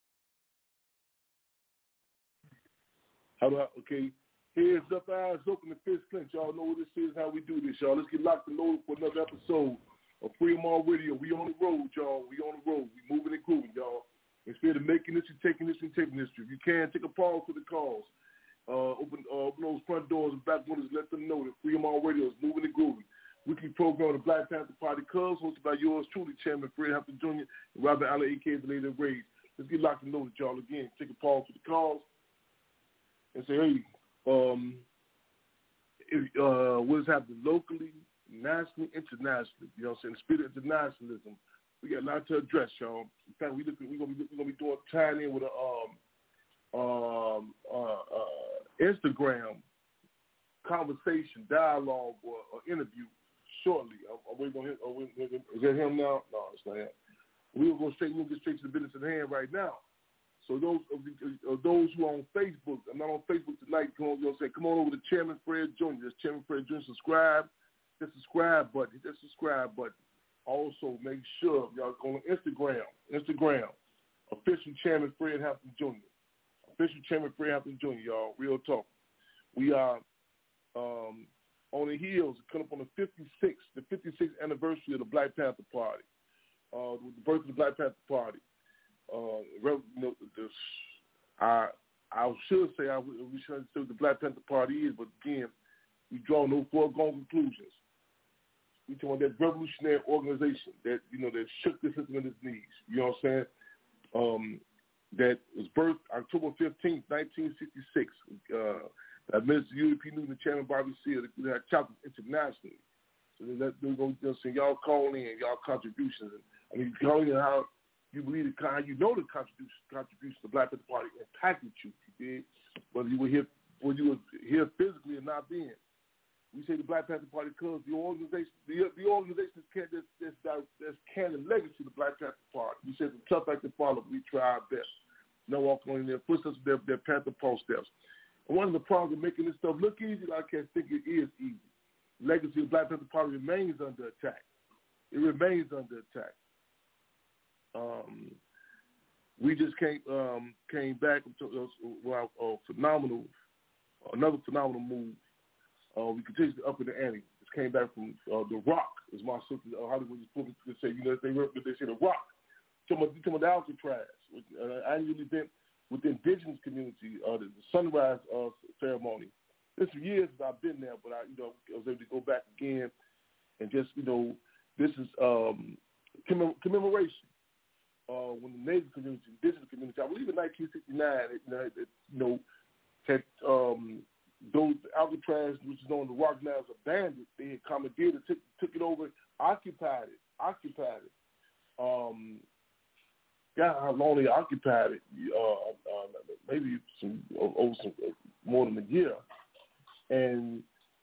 Okay, here's up, eyes open, and fist clench. Y'all know what this is, how we do this, y'all. Let's get locked and loaded for another episode of Freedom On Radio. We on the road, y'all. We on the road. We moving and grooving, y'all. Instead of making this and taking this and taking this, if you can, take a pause for the calls. Open those front doors and back windows, let them know that Freedom On Radio is moving and grooving. Weekly program of the Black Panther Party Cubs, hosted by yours truly, Chairman Fred Hampton Jr. and Robert Allen, a.k.a. the Lady of Rage. Let's get locked and loaded, y'all. Again, take a pause for the calls and say, hey, what is happening locally, nationally, internationally. You know what I'm saying? The spirit of internationalism. We got a lot to address, y'all. In fact, we're gonna be doing tying in with a Instagram conversation, dialogue, or interview shortly. Are we gonna hit? Is that him now? No, it's not him. We're gonna get straight to the business at hand right now. So those who are on Facebook, I'm not on Facebook tonight. Come on over to Chairman Fred Jr. That's Chairman Fred Jr. Subscribe. Hit the subscribe button. Also, make sure y'all go on Instagram, official Chairman Fred Hampton Jr. Official Chairman Fred Hampton Jr. Y'all, real talk. We are on the heels, coming up on the 56th anniversary of the Black Panther Party, with the birth of the Black Panther Party. I should say we shouldn't say what the Black Panther Party is, but again, we draw no foregone conclusions. We talking about that revolutionary organization that that shook the system in its knees. You know what I'm saying? that was birthed October 15th, 1966. Minister UP Newton and Chairman Bobby Seale, they had chapters internationally. So they're going to say, y'all call in, y'all contributions. I mean, call in how you believe how you know the contributions of the Black Panther Party impacted you. You did, whether you were here physically or not being. We say the Black Panther Party because the organization that's carrying the legacy of the Black Panther Party. We say it's a tough act to follow, but we try our best. No walk on in their footsteps, their Panther Paul steps. And one of the problems of making this stuff look easy, I can't think it is easy. The legacy of the Black Panther Party remains under attack. It remains under attack. We just came back to another phenomenal move. We continue to up in the ante. Just came back from The Rock, as my sister Hollywood is to say. You know, they say The Rock. Talking about the Alcatraz, an annual event with the indigenous community, the sunrise ceremony. It's for years that I've been there, but I was able to go back again and just this is commemoration. When the Native community, indigenous community, I believe in 1969, had those Alcatraz, which is known as the Rock now, as abandoned. They had commandeered it, took it over, occupied it. How long they occupied it? Maybe more than a year. And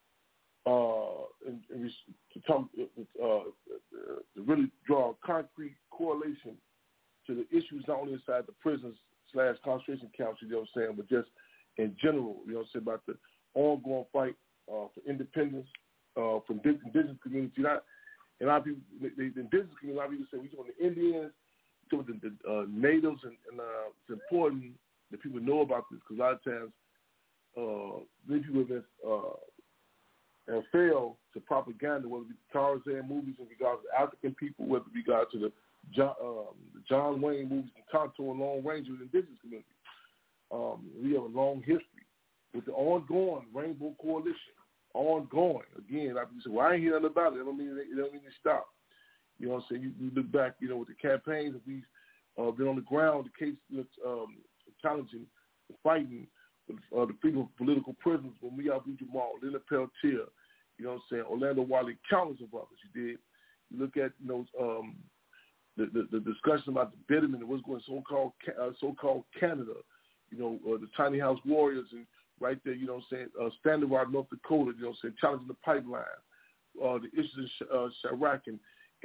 to really draw a concrete correlation to the issues not only inside the prisons / concentration camps, you know what I'm saying, but just in general, you know what I'm saying, about the ongoing fight for independence from indigenous community. And a lot of people, the indigenous community, a lot of people say, we talk about the Indians, we talk about the natives, and it's important that people know about this because a lot of times many people have failed to propaganda, whether it be Tarzan movies in regards to African people, whether it be regards to the John Wayne movies, the Tonto and Lone Ranger of the indigenous community. We have a long history with the ongoing Rainbow Coalition. Ongoing. Again, like you said, well, I ain't hear nothing about it. It don't mean to stop. You know what I'm saying? You look back, with the campaigns that we've been on the ground, the case challenging, fighting the freedom of political prisoners when we Abu Jamal, Leonard Peltier, you know what I'm saying, Orlando Wiley, countless of others. You did. You look at the discussion about the betterment of what's going on so-called Canada. The Tiny House Warriors, and right there, you know what I'm saying, Standing Rock, North Dakota, you know what I'm saying, challenging the pipeline, the issues in Chirac, and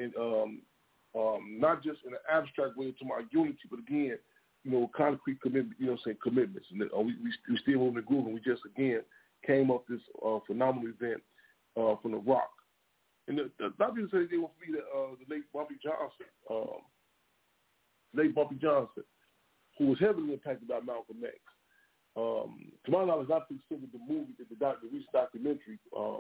not just in an abstract way to my unity, but again, concrete commitment, you know what I'm saying, commitments. And we still moving the groove, and we just, again, came up this phenomenal event from The Rock. And a lot of people say they want to be the late Bumpy Johnson, who was heavily impacted by Malcolm X. To my knowledge, not to the movie, the recent documentary,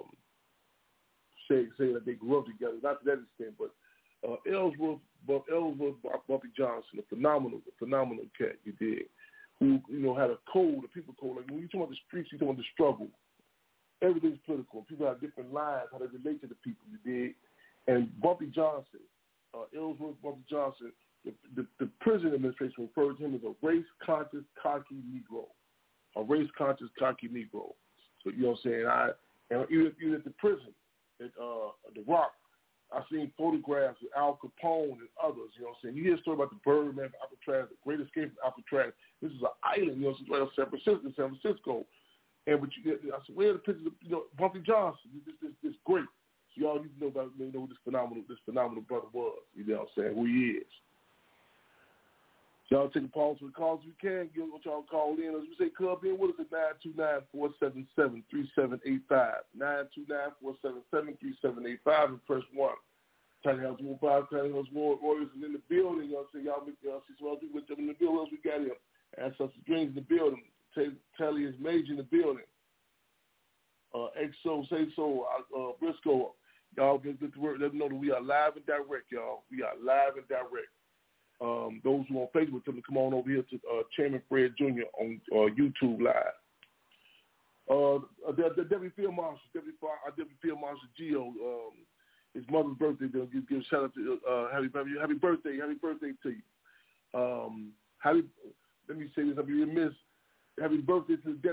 saying that they grew up together, not to that extent, but Ellsworth Bumpy Johnson, a phenomenal cat, you did, who, had a code, a people code. Like when you talk about the streets, you talk about the struggle. Everything's political. People have different lives, how they relate to the people, you did. And Bumpy Johnson, Ellsworth Bumpy Johnson, the prison administration referred to him as a race-conscious, cocky Negro. A race-conscious, cocky Negro. So, you know what I'm saying? And even at the prison, at The Rock, I've seen photographs of Al Capone and others, you know what I'm saying? You hear a story about the Birdman, Alcatraz, the Great Escape from Alcatraz. This is an island, you know, it's right off San Francisco. And I said, where are the pictures of, Bumpy Johnson? This great. So y'all need to know about, who this phenomenal brother was, you know what I'm saying, who he is. Y'all take a pause for the calls we can. Get what y'all call in. As we say, club in with us at 929-477-3785. 929-477-3785 and press 1. Tiny House 15, Tiny House Warriors is in the building. Y'all see some other people in the building. We got him. Ancestor Dreams in the building. Tally is Major in the building. XO, Say So, Briscoe. Y'all get to work. Let them know that we are live and direct, y'all. We are live and direct. Those who are on Facebook, tell them to come on over here to Chairman Fred Jr. on YouTube Live. The Deputy Field Marshal, Deputy Field Marshal Gio, his mother's birthday. They'll give a shout out to happy birthday to you. let me say this. I'll be remiss. Happy birthday to the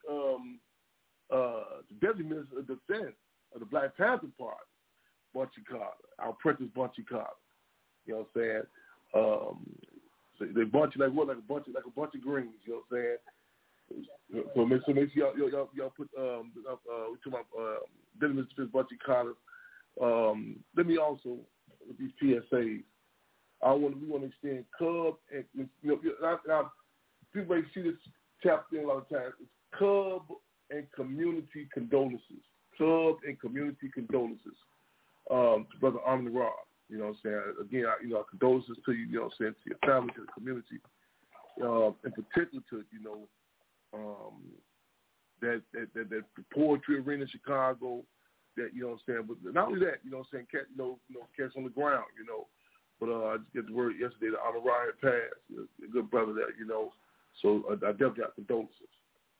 Deputy Minister of Defense of the Black Panther Party, Bunchy Carter, our apprentice Bunchy Carter. You know what I'm saying? So they bunch like what? Like a bunch of greens. You know what I'm saying? So make sure y'all put we talking about Deputy Minister of Defense Bunchy Carter. Let me also with these PSAs. We want to extend Cub and now people may see this chapter in a lot of times. It's Cub and community condolences. Cub and community condolences to Brother Armin Robb. You know what I'm saying? Again, our condolences to you. You know what I'm saying? To your family, to the community, in particular to that the poetry arena in Chicago. That you know what I'm saying? But not only that, you know what I'm saying? Cats on the ground. You know. But I just get the word yesterday that Armin Robb had passed. A good brother there, you know. So I definitely got condolences.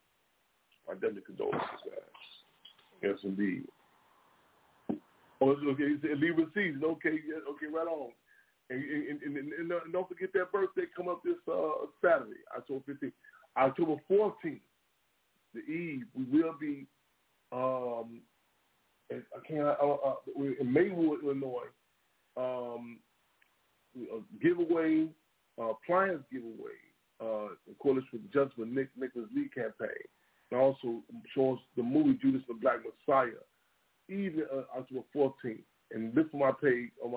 Yes, indeed. Oh, okay. Libra season. Okay, right on. And don't forget that birthday come up this Saturday, October 15th. October 14th, the Eve, we will be in Maywood, Illinois. Giveaway, appliance giveaway, in coalition with the Justice for Nicholas Lee campaign, and also shows the movie Judas the Black Messiah, even October 14th. And look for my page on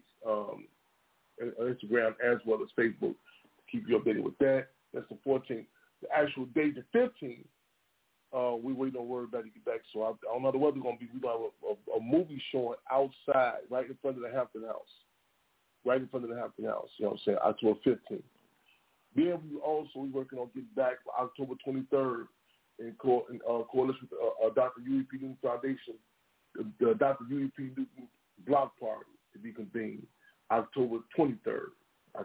Instagram as well as Facebook. Keep you updated with that. That's the 14th. The actual date, the 15th. We waiting on word about to get back. So I don't know the weather's gonna be. We gonna have a movie showing outside, right in front of the Hampton House. Right in front of the Hampton House, you know what I'm saying, October 15th. Then we working on getting back for October 23rd in coalition with Dr. Huey P. Newton Foundation, the Dr. Huey P. Newton Block Party to be convened October 23rd.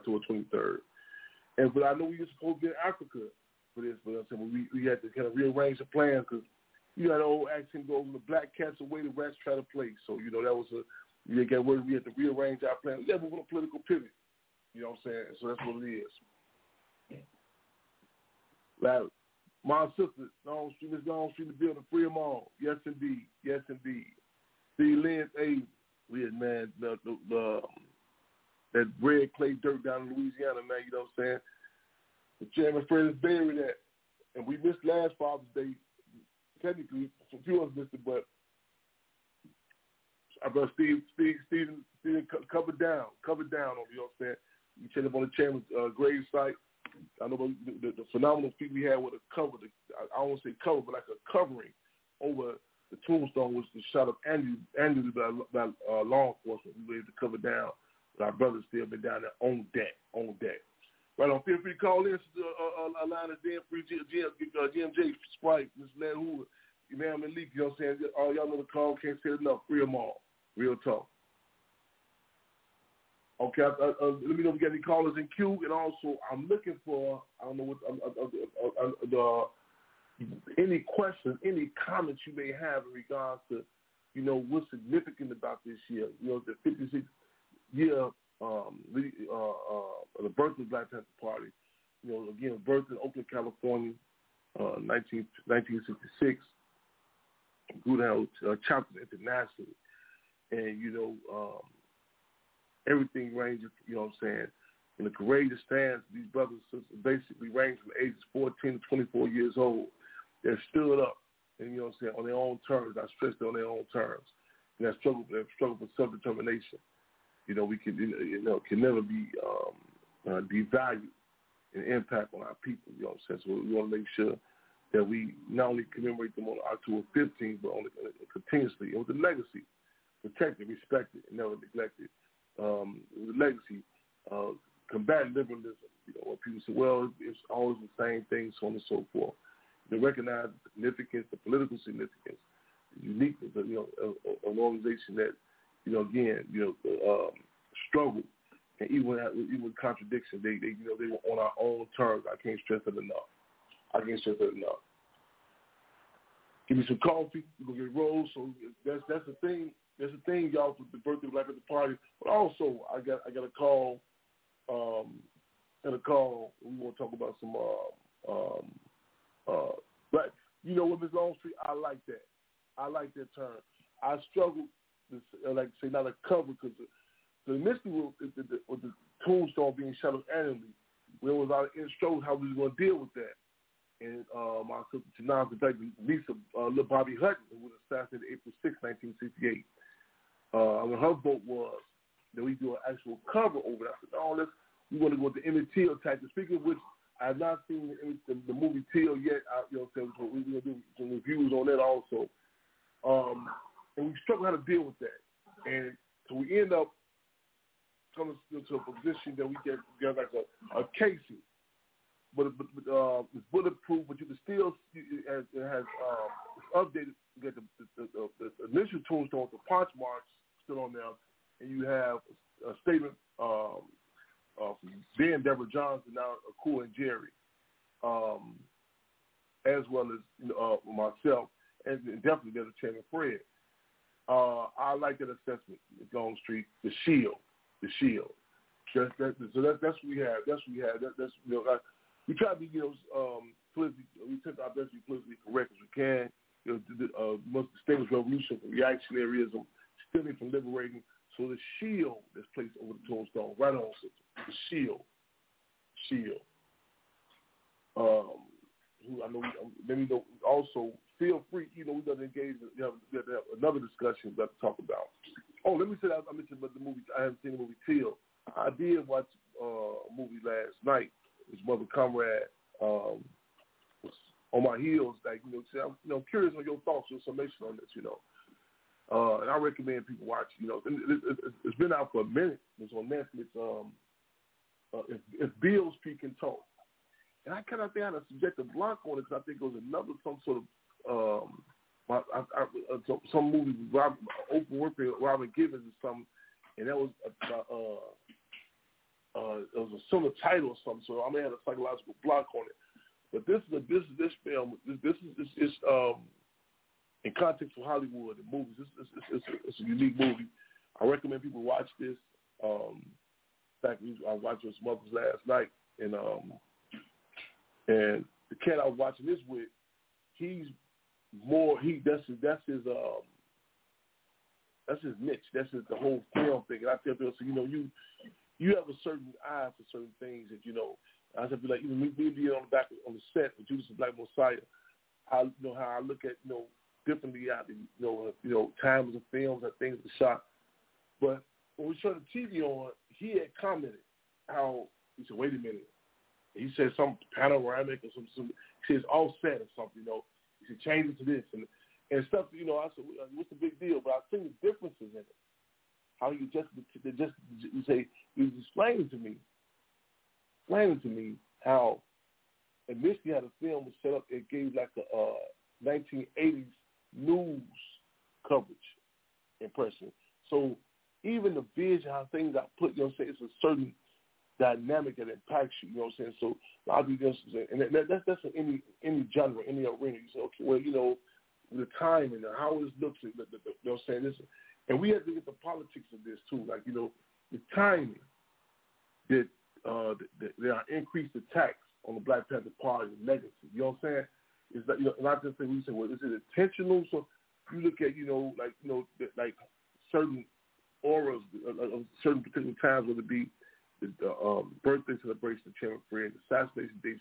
But I know we were supposed to be in Africa for this, but we had to kind of rearrange the plans because you had the old accent goes, the black cats away, the rats try to play. So, you know, that was we had to rearrange our plans. We had to move on a political pivot. You know what I'm saying? So that's what it is. Like, my sister, Miss Long Street, the building, free them all. Yes, indeed. See, Lynn, hey, we had, man, that red clay dirt down in Louisiana, man, you know what I'm saying? The chairman Fred is buried that. And we missed last Father's Day. Technically, a few of us missed it, but our brother Stephen covered down on, you know what I'm saying? You check up on the chairman's grave site. I know the phenomenal feat we had with a cover, I don't want to say cover, but like a covering over the tombstone was the shot of annually by law enforcement. We were able to cover down, but our brothers still been down there on deck. Right on, feel free to call in. A line is there, free GMJ, Sprite, Mr. Ned Hoover, Imam Malik, you know what I'm saying? All y'all know the call, can't say it enough. Free them all. Real talk. Okay, let me know if we got any callers in queue, and also I'm looking for, I don't know what, any questions, any comments you may have in regards to, you know, what's significant about this year. You know, the 56th year of the birth of the Black Panther Party. You know, again, birth in Oakland, California, 1966. Grew down chapters internationally, and you know. Everything ranges, you know what I'm saying, in the courageous stance. These brothers and sisters basically range from ages 14 to 24 years old. They've stood up, and you know what I'm saying, on their own terms. I stress on their own terms. And that struggle for self-determination, you know, we can, you know, can never be devalued and impact on our people, you know what I'm saying. So we want to make sure that we not only commemorate them on October 15th, but continuously, and with the legacy, protected, respected, and never neglected. The legacy, combat liberalism. You know, when people say, well, it's always the same thing, so on and so forth. They recognize the significance, the political significance, the uniqueness of, you know, an organization that, you know, again, you know, struggle, and even with contradiction, they you know, they were on our own terms. I can't stress it enough. Give me some coffee. We're gonna get rolled. So that's the thing. That's the thing, y'all, for the birthday of Black Panther Party. But also, I got a call. in a call. We want to talk about some but you know what, Ms. Longstreet, I like that. I like that term. I struggle to like say not a cover because the initially with the tombstone being shut off annually, there was a lot of intros how we were going to deal with that. And my sister Tanaz, in fact, Lisa, little Bobby Hutton, who was assassinated April 6, 1968. Her vote was that we do an actual cover over that. I said, no, we want to go with the Emmett Till tactic. Speaking of which, I have not seen the movie Till yet. We're going to do some reviews on that also. And we struggle how to deal with that. And so we end up coming to a position that we get like a casing. But it's bulletproof, but you can still, it has updated, you get the initial tombstone with the punch marks still on there, and you have a statement from Ben Deborah Johnson, now Cool and Jerry, as well as myself, and definitely there's a Chairman Fred. I like that assessment, Longstreet, the shield. So that's what we have. That's we try to be, politically, we attempt our best to be politically correct as we can. Most distinguished revolution from reactionaryism, stealing from liberating. So the shield that's placed over the tombstone, right on, the shield. I know. Then we also feel free. We got to engage. We have another discussion we have to talk about. Oh, let me say that I mentioned about the movie. I haven't seen the movie Till. I did watch a movie last night. His mother Comrade was on my heels. Like I'm curious on your thoughts, your summation on this. And I recommend people watch. It's been out for a minute. It's on Netflix. If Beale Street Can Talk, and I kind of think I had a subjective block on it because I think it was some sort of some movie with Oprah Winfrey, Robin Givens or something, and that was it was a similar title or something. So I may have a psychological block on it. But this film. This is in context of Hollywood and movies. It's a unique movie. I recommend people watch this. In fact, I watched it with some others last night, and the cat I was watching this with, that's his niche. That's the whole film thing. And I tell people, so you have a certain eye for certain things that I have to be like, even me being on the set with Judas and Black Messiah. How I look at differently out times of films and things are shot. But when we turned the TV on, he had commented how he said, "Wait a minute." He said some panoramic or some he says offset or something. He said change it to this and stuff. I said, "What's the big deal?" But I seen the differences in it. How you you say he was explaining to me how initially how the film was set up. It gave like a 1980s news coverage impression. So even the vision, how things got put, it's a certain dynamic that impacts you. So a lot of people and that's in any genre, any arena. You say, okay, well, the time and how it looks, this, and we have to get the politics of this too. Like the timing that there are increased attacks on the Black Panther Party and legacy. You know what I'm saying? It's like not just that we say, well, is it intentional? So you look at like certain auras of certain particular times, whether it be the birthday celebration of Chairman Fred, the assassination dates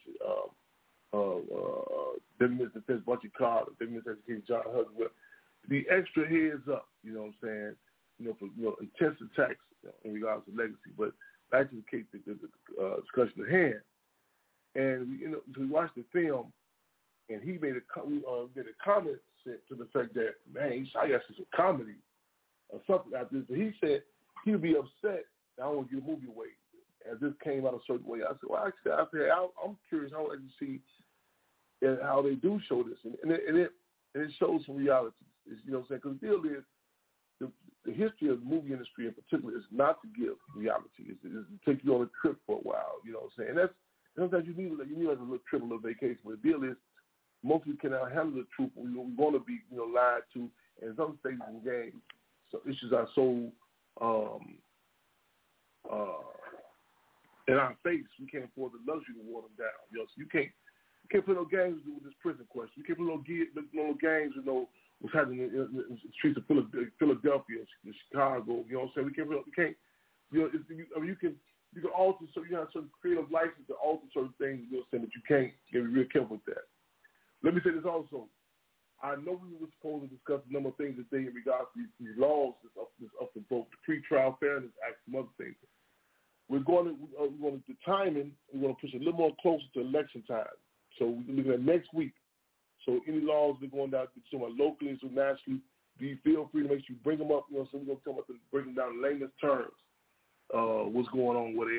Deputy Minister Defense Bunchy Carter, Deputy Minister Education John Hugwell, the extra heads up. You know what I'm saying? For intense attacks in regards to legacy. But back to the case, the discussion at hand, and we watched the film. And he made a comment to the fact that, man, I guess it's a comedy or something like this. But he said he would be upset that I don't want to give the movie away as this came out a certain way. I said, well, actually, I'm curious how I can see how they do show this. And it shows some reality. You know what I'm saying? Because the deal is, the history of the movie industry in particular is not to give reality. It's to take you on a trip for a while. You know what I'm saying? And that's sometimes you need like a little trip, a little vacation. But the deal is, most people cannot handle the truth. We want to be, lied to, and in some stages in the game, so issues are so in our face. We can't afford the luxury to water them down. You know, so you can't play no games with this prison question. You can't play no games with what's happening in the streets of Philadelphia, Chicago. You know what I'm saying? We can't. You know, you can alter. So you have certain creative license to alter certain things. You know what I'm saying? But you can't. You gotta be real careful with that. Let me say this also. I know we were supposed to discuss a number of things today in regards to these laws that's up to vote, the Pretrial Fairness Act, some other things. We're going to the timing. We're going to push a little more closer to election time. So we're looking at next week. So any laws that are going down, somewhat locally or nationally, be feel free to make sure you bring them up. You know, so we're going to come up and bring them down in layman's terms. What's going on, where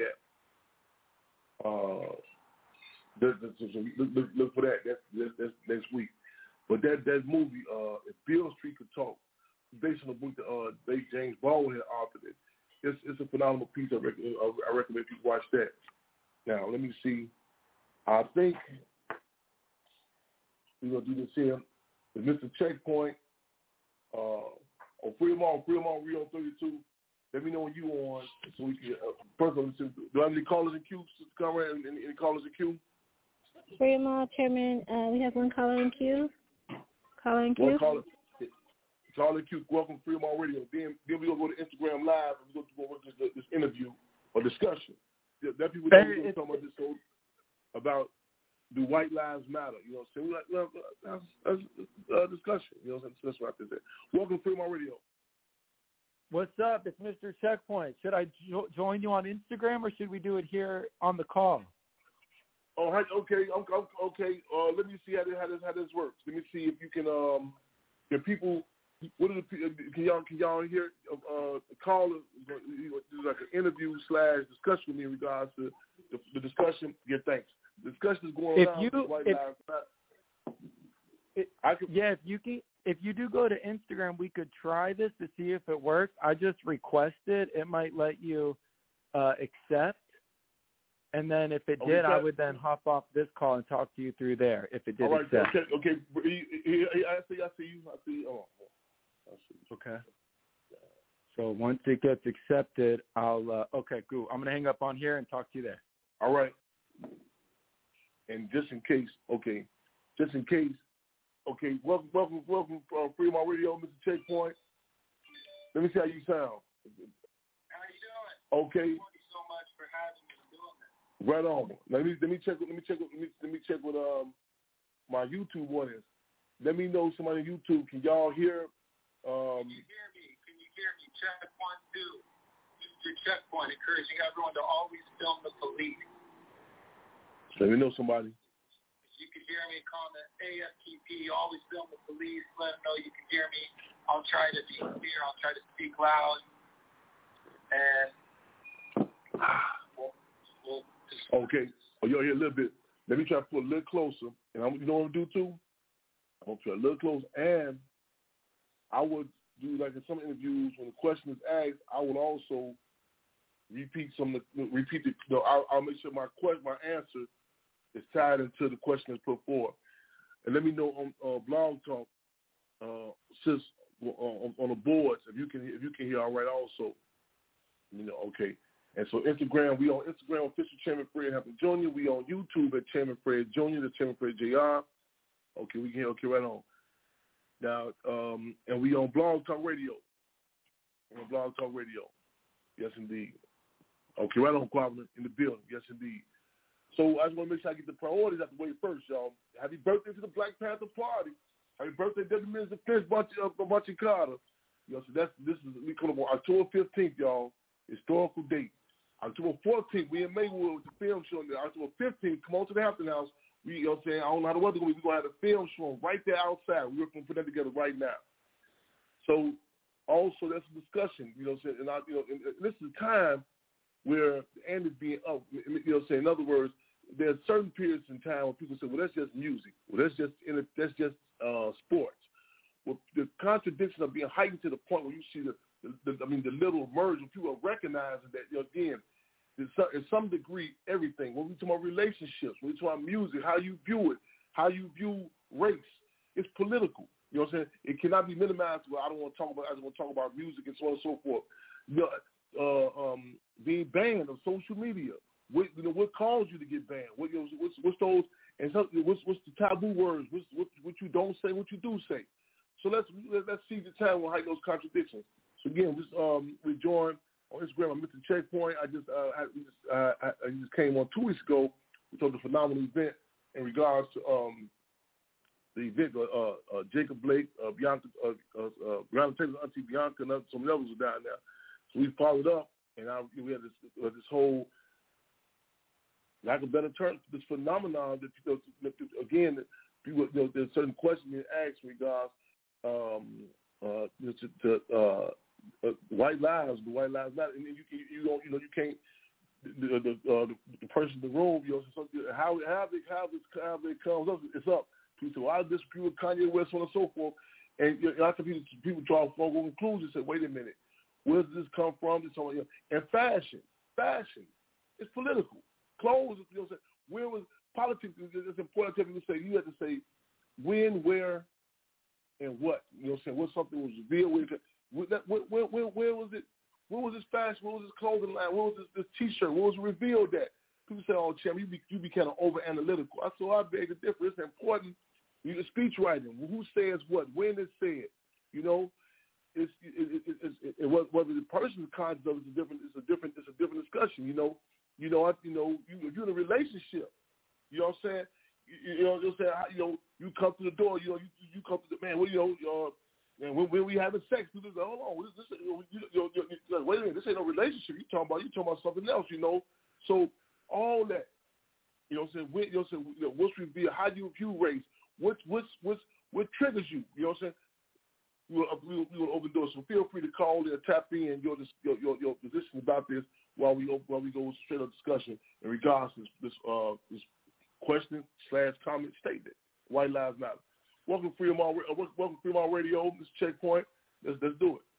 they at? Look for that. That's next week. But that movie, If Beale Street Could Talk, based on the book that late James Baldwin had authored it. It's a phenomenal piece. I recommend you watch that. Now, let me see. I think we're going to do this here with Mr. Checkpoint on Fremont Rio 32. Let me know when you're on so we can, first of all, do I have any callers in queue? Any callers in queue? Fremont, Chairman, we have one caller in queue. One caller. Caller in queue. Welcome to Fremont Radio. Then we're going to go to Instagram Live and we're going to go this interview or discussion. That people know we're going to talk about this about do white lives matter? You know what I'm saying? That's a discussion. You know what I'm saying? That's what I said. Welcome to Fremont Radio. What's up? It's Mr. Checkpoint. Should I join you on Instagram or should we do it here on the call? Oh, okay. Okay. Let me see how this works. Let me see if you can. Can people? What are the? Can y'all hear? Call do like an interview / discussion with me in regards to the discussion. Yeah, thanks. The discussion is going on. If you do go to Instagram, we could try this to see if it works. I just requested. It might let you accept. And then if it did, I would then hop off this call and talk to you through there if it did accept. Okay. I see you. I see. Okay. So once it gets accepted, I'll. Okay, cool. I'm gonna hang up on here and talk to you there. All right. And just in case, okay. Welcome, Fremont Radio, Mr. Checkpoint. Let me see how you sound. How you doing? Okay. Thank you so much for having me doing this. Right on. Let me check what my YouTube one is. Let me know somebody on YouTube. Can y'all hear? Can you hear me? Checkpoint 2. Mr. Checkpoint, encouraging everyone to always film the police. Let me know somebody. If you can hear me, comment AFTP. Always film the police. Let them know you can hear me. I'll try to be clear. I'll try to speak loud. And we'll okay. Oh, you'll hear a little bit. Let me try to put a little closer. And you know what I'm going to do, too? I'm going to put a little closer. And I would do, like in some interviews, when the question is asked, I would also repeat I'll make sure my answer is tied into the question that's put forward. And let me know on Blog Talk, sis, on the boards, if you can hear all right also. You know, okay. And so Instagram, we on Instagram, official Chairman Fred Hampton Jr. We on YouTube at Chairman Fred Jr., the Chairman Fred Jr. Okay, we can hear, okay, right on. Now, and we on Blog Talk Radio. Yes, indeed. Okay, right on, Quabbler, in the building. Yes, indeed. So I just want to make sure I get the priorities out the way first, y'all. Happy birthday to the Black Panther Party. Happy birthday, Deputy Minister Fish Bunchy Carter. You know, so we come up on October 15th, y'all. Historical date. October 14th, we in Maywood with the film show. October 15th, come on to the Hampton House. You know what I'm saying? I don't know how the weather's going to be. We're going to have a film show right there outside. We're going to put that together right now. So also that's a discussion, you know what I'm saying? And this is a time where the end is being up. You know what I'm saying? In other words, there are certain periods in time where people say, well, that's just music. Well, that's just sports. Well, the contradiction of being heightened to the point where you see the little merge when people are recognizing that, you know, again, in some degree, everything. When we talk about relationships, when we talk about music, how you view it, how you view race, it's political. You know what I'm saying? It cannot be minimized. Well, I just want to talk about music and so on and so forth. Being banned on social media. What caused you to get banned? What's those? And what's the taboo words? What you don't say? What you do say? So let's see the time on those contradictions. So again, we joined on Instagram on Mr. Checkpoint. I just came on 2 weeks ago. We told the phenomenal event in regards to the event. Jacob Blake, Bianca, Brown Taylor's auntie Bianca, and some others were down there. So we followed up, and we had this whole, lack of a better term, this phenomenon that again, that people, there's certain questions being asked in regards to white lives, but white lives not, and you can't. The person in the room, how it comes up, it's up. People say, well, I disagree with Kanye West, so on and so forth, and lots of people draw foregone conclusions. Say, wait a minute, where does this come from? And fashion, it's political. Clothes, where was politics? It's important to people to say. You have to say when, where, and what. When something was revealed. Where was it? What was this fashion? What was this clothing line? What was this T-shirt? What was revealed at? People say, "Oh, Champ, you be kind of over analytical." So I beg to differ. It's important. Speech writing. Who says what? When it's said. It's whether the person's concept is different. It's a different discussion. If you're in a relationship, you know what I'm saying. You come to the door. You come to the man. And when we having sex, people say, "Hold on, wait a minute, this ain't no relationship. You talking about something else, So all that, what's revealed? How do you view race? What triggers you? You know what I'm saying? We will open doors. So feel free to call in and tap in your position about this while we go straight up discussion in regards to this question/comment statement. White Lives Matter. Welcome to Freedom On Radio. This Checkpoint. Let's do it.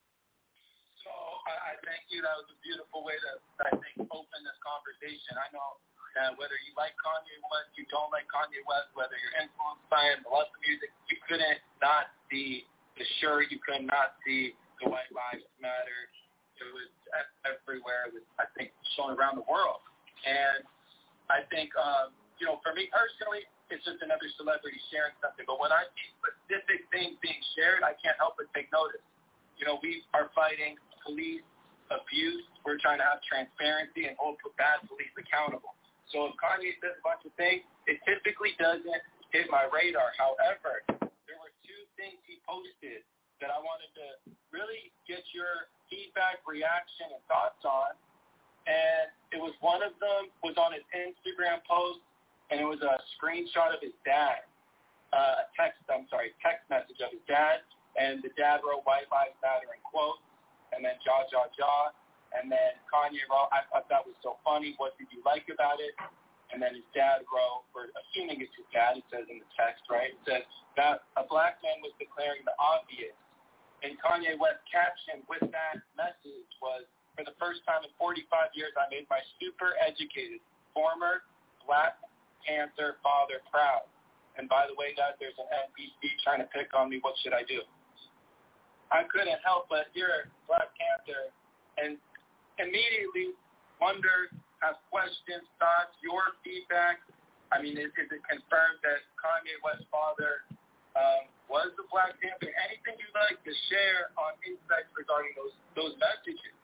So I thank you. That was a beautiful way to, I think, open this conversation. I know that whether you like Kanye West, you don't like Kanye West, whether you're influenced by him, love the music, you couldn't not see the shirt. You could not see the White Lives Matter. It was everywhere. It was, I think, shown around the world. And I think, for me personally, it's just another celebrity sharing something. But when I see specific things being shared, I can't help but take notice. We are fighting police abuse. We're trying to have transparency and hold bad police accountable. So if Kanye says a bunch of things, it typically doesn't hit my radar. However, there were two things he posted that I wanted to really get your feedback, reaction, and thoughts on. And it was one of them was on his Instagram post, and it was a screenshot of his dad, text message of his dad, and the dad wrote "White Lives Matter" in quotes, and then "jaw, jaw, jaw," and then Kanye wrote, "I thought that was so funny. What did you like about it?" And then his dad wrote, we're assuming it's his dad, it says in the text, right? It says that a black man was declaring the obvious. And Kanye West's caption with that message was, "For the first time in 45 years, I made my super educated former Black Panther father proud. And by the way, guys, there's an NPC trying to pick on me. What should I do?" I couldn't help but hear Black Panther and immediately wonder, have questions, thoughts, your feedback. I mean, is it confirmed that Kanye West's father was the Black Panther? Anything you'd like to share on insights regarding those messages?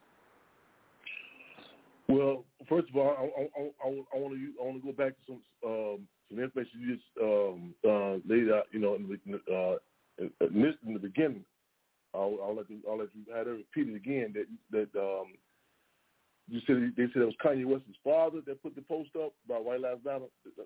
Well, first of all, I want to go back to some information you just laid out. In the beginning, I'll let you have it repeated again. That you said they said it was Kanye West's father that put the post up about White Lives Matter.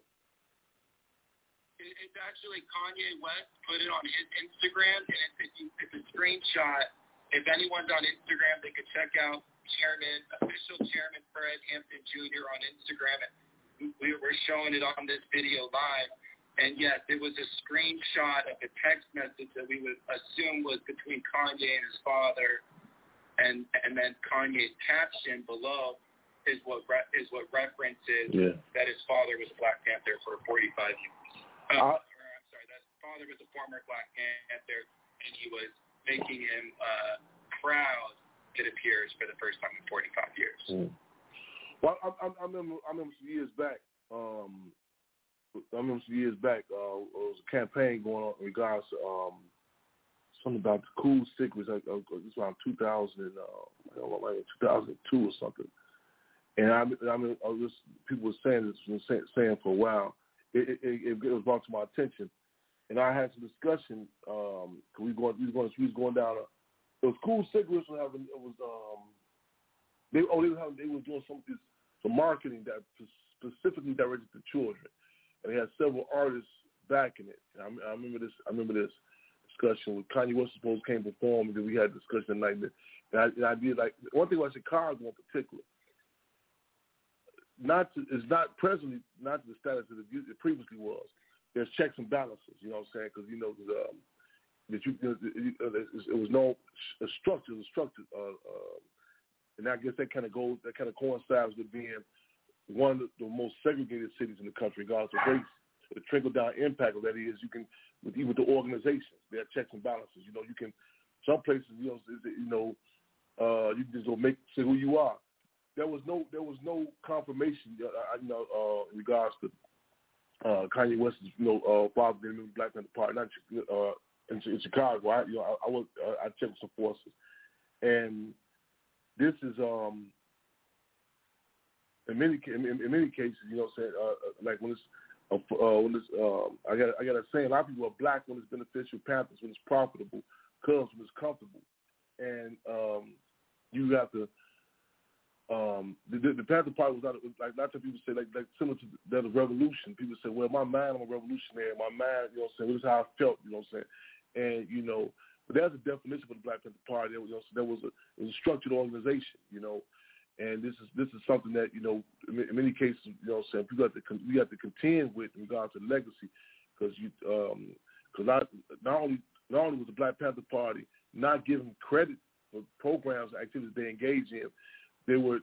It's actually Kanye West put it on his Instagram, and it's a screenshot. If anyone's on Instagram, they could check out official chairman Fred Hampton Jr. on Instagram. And we're showing it on this video live. And yes, it was a screenshot of a text message that we would assume was between Kanye and his father. And then Kanye's caption below is what references that his father was a Black Panther for 45 years. I'm sorry, that his father was a former Black Panther, and he was making him proud, it appears, for the first time in 45 years. Well, I remember some years back. There was a campaign going on in regards to something about the cool cigarettes. It's around 2002 or something. And I mean, people were saying this, saying for a while. It was brought to my attention, and I had some discussion. We was going down. It was cool cigarettes were having. It was they were doing some marketing that specifically directed to children, and they had several artists backing it. And I remember this. I remember this discussion with Kanye West supposed came to perform, and then we had a discussion that night. And I did like one thing about Chicago in particular. It's not presently not to the status that it previously was. There's checks and balances, you know what I'm saying? Because it was no structure, and I guess that kind of coincides with being one of the most segregated cities in the country, regardless of race. The trickle down impact of that is you can with the organizations, there are checks and balances. You know, you can some places you can just go say who you are. There was no confirmation, in regards to Kanye West's, father being in the Black Panther Party, not in Chicago. I checked with some forces, and this is in many cases, like when it's I got to say, a lot of people are black when it's beneficial, Panthers when it's profitable, Cubs when it's comfortable, and you have to. The Panther Party was not like lots of people say like similar to that of revolution. People say, well, my mind, I'm a revolutionary. My mind, this is how I felt, and but there's a definition for the Black Panther Party. It was a structured organization, and this is something that in many cases, we have to contend with in regards to legacy, because not only was the Black Panther Party not given credit for programs and activities they engage in. They were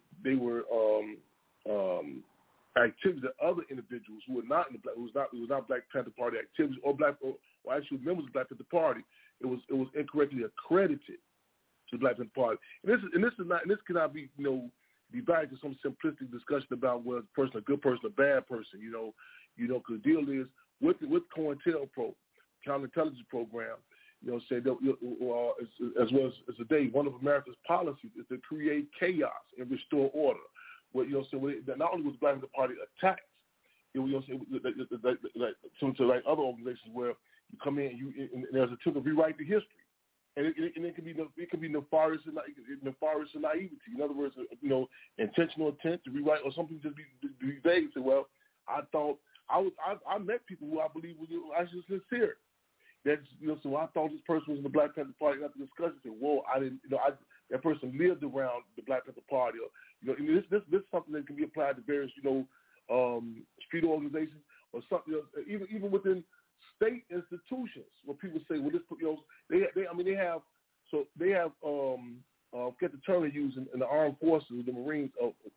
activities that other individuals who were not in the who was not Black Panther Party activities or actually members of the Black Panther Party. It was incorrectly accredited to the Black Panther Party. And this cannot be divided to some simplistic discussion about whether a person a good person, a bad person. Because the deal is with COINTELPRO, counterintelligence program. As well as today, one of America's policies is to create chaos and restore order. Not only was the Black Panther Party attacked, like other organizations where you come in and there's a attempt to rewrite the history, and it can be nefarious and naivety. In other words, intentional intent to rewrite or something just be vague. Say, well, I thought I met people who I believe were actually sincere. That's so I thought this person was in the Black Panther Party. After discussion, said, "Whoa, I didn't." That person lived around the Black Panther Party. This is something that can be applied to various, street organizations or something. Even within state institutions, where people say, "Well, this," they have get the term they use in the armed forces, the Marines,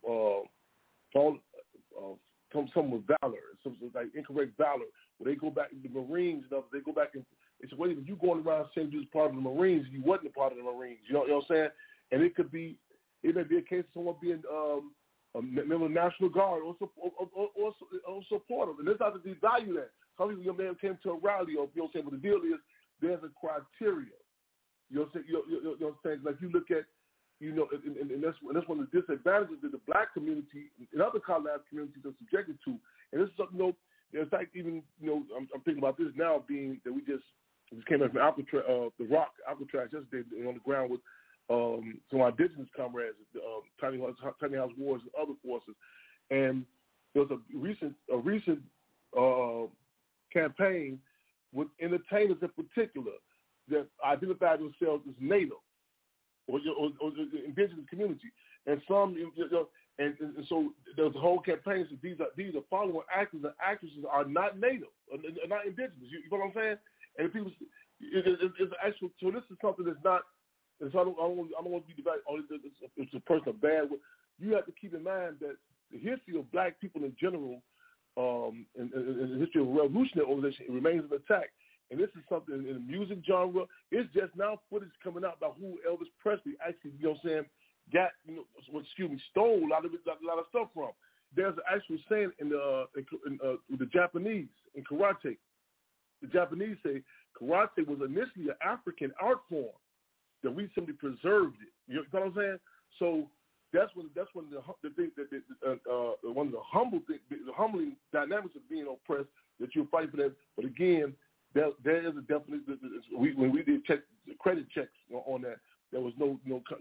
some with valor, some like incorrect valor. Where they go back, the Marines, they go back and they say, wait a minute, you going around saying you was part of the Marines, you wasn't a part of the Marines. You know what I'm saying? And it may be a case of someone being a member of the National Guard or supportive. And it's not to devalue that. Some people, your man came to a rally, or but the deal is there's a criteria. What I'm saying? Like you look at, and that's one of the disadvantages that the black community and other college communities are subjected to. And this is something, it's like even, I'm thinking about this now being that we just came back from the Rock Alcatraz yesterday on the ground with some of our indigenous comrades, Tiny House Wars and other forces. And there was a recent campaign with entertainers in particular that identified themselves as Native or the indigenous community. And some, and so there's a whole campaign that these are following actors and actresses are not Native, are not indigenous. You know what I'm saying? And people, it's actual. So this is something that's not. And so I don't want to be divided. It's a personal bad. You have to keep in mind that the history of black people in general, and the history of revolutionary organization, it remains an attack. And this is something in the music genre. It's just now footage coming out about who Elvis Presley actually, stole a lot of stuff from. There's an actual saying in the Japanese, in karate. The Japanese say karate was initially an African art form, that we simply preserved it. You know what I'm saying? So that's one of the things one of the humbling dynamics of being oppressed, that you fight for that. But again, there is a definite. When we did credit checks on that, there was no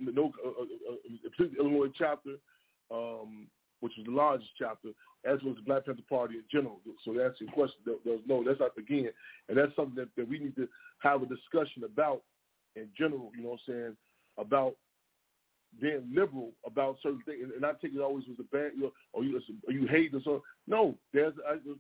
Illinois chapter, which was the largest chapter, as was the Black Panther Party in general. So that's your question. That's not again, and that's something that we need to have a discussion about in general. You know what I'm saying, about being liberal about certain things, and not take it always as a bad, or you hate or so. No, there's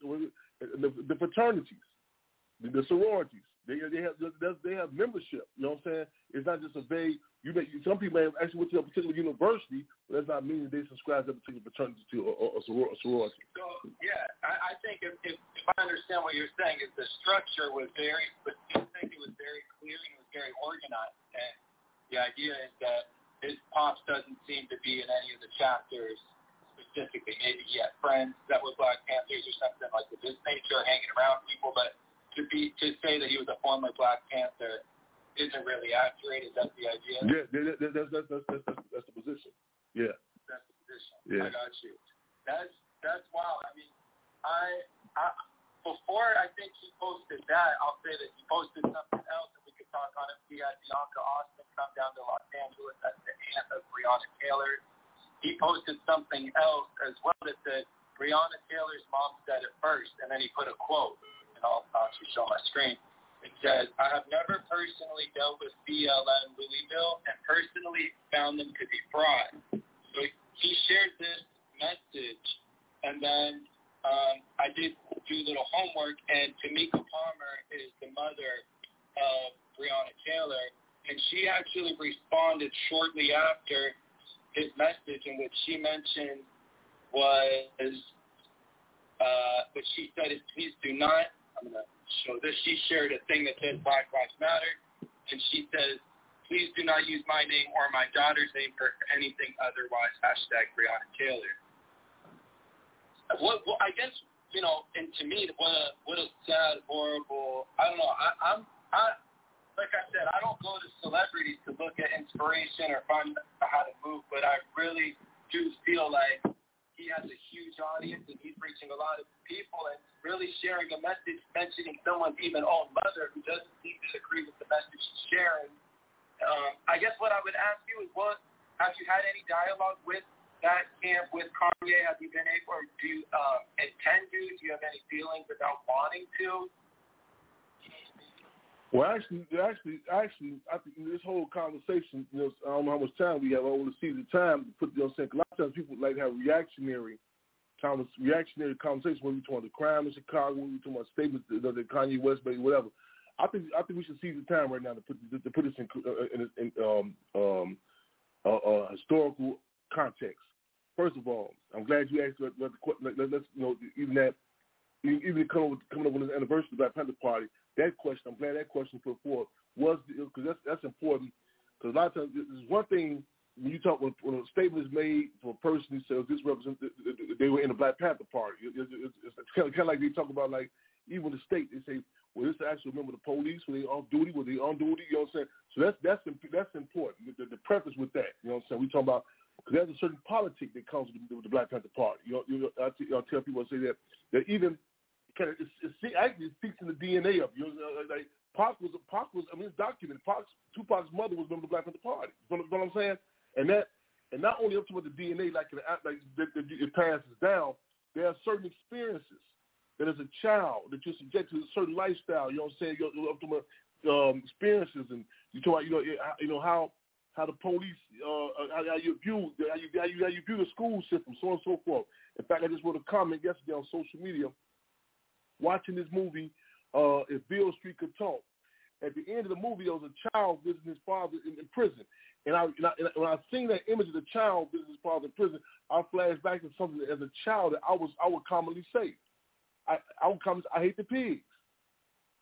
the fraternities, the sororities. They have membership. You know what I'm saying? It's not just a vague. Some people may have actually went to a particular university, but that's not meaning they subscribe to a particular fraternity or sorority. So yeah, I think if I understand what you're saying, is the structure was very, but you think it was very clear and it was very organized, and the idea is that his pops doesn't seem to be in any of the chapters specifically. Maybe he had friends that were Black Panthers or something like this nature, hanging around people, but to say that he was a former Black Panther isn't really accurate. Is that the idea? Yeah, that's the position. Yeah. That's the position. Yeah. I got you. That's wild. I mean, I before I think he posted that, I'll say that he posted something else and we could talk on it. He had Bianca Austin come down to Los Angeles. That's the aunt of Breonna Taylor. He posted something else as well that said Breonna Taylor's mom said it first, and then he put a quote. I'll actually show my screen. It says, I have never personally dealt with BLM Louisville and personally found them to be fraud. So he shared this message, and then I did do a little homework, and Tamika Palmer is the mother of Breonna Taylor, and she actually responded shortly after his message, in which she mentioned was, what she said is, please do not, I'm going to show this. She shared a thing that says Black Lives Matter, and she says, please do not use my name or my daughter's name for anything otherwise, # Breonna Taylor. Well, I guess, and to me, what a sad, horrible, I don't know, I like I said, I don't go to celebrities to look at inspiration or find how to move, but I really do feel like he has a huge audience and he's reaching a lot of people and really sharing a message, mentioning someone's even own mother who doesn't seem to agree with the message he's sharing. I guess what I would ask you is, have you had any dialogue with that camp, with Kanye? Have you been able, or do you intend to? Do you have any feelings about wanting to? Well, actually, I think this whole conversation, I don't know how much time we have. I want to see the time to put, a lot of times people like to have reactionary conversations when we talk about the crime in Chicago, when we talk about statements that Kanye West made, whatever. I think we should seize the time right now to put this in historical context. First of all, I'm glad you asked. Let's even coming up with this anniversary of the Black Panther Party. That question, I'm glad that question put forth because that's important. Because a lot of times, there's one thing when you talk when a statement is made from a person who says this represents they were in the Black Panther Party. It's kind of like they talk about, like, even the state, they say, well, this is actually a member of the police, were they on duty, you know what I'm saying? So that's important. The preface with that, you know what I'm saying? We talk about, because there's a certain politic that comes with the Black Panther Party. I'll tell people, I say that even it speaks in the DNA of you. Like Pac was. I mean, it's documented. Tupac's mother was a member of the Black Panther Party. You know what I'm saying? And not only up to the DNA, like it passes down. There are certain experiences that as a child that you're subject to a certain lifestyle. You know what I'm saying? You're up to experiences, and you talk about how the police how you view the school system, so on and so forth. In fact, I just wrote a comment yesterday on social media. Watching this movie, If Beale Street Could Talk. At the end of the movie, there was a child visiting his father in prison. And when I seen that image of the child visiting his father in prison, I flashed back to something that as a child that I would commonly say. I hate the pigs.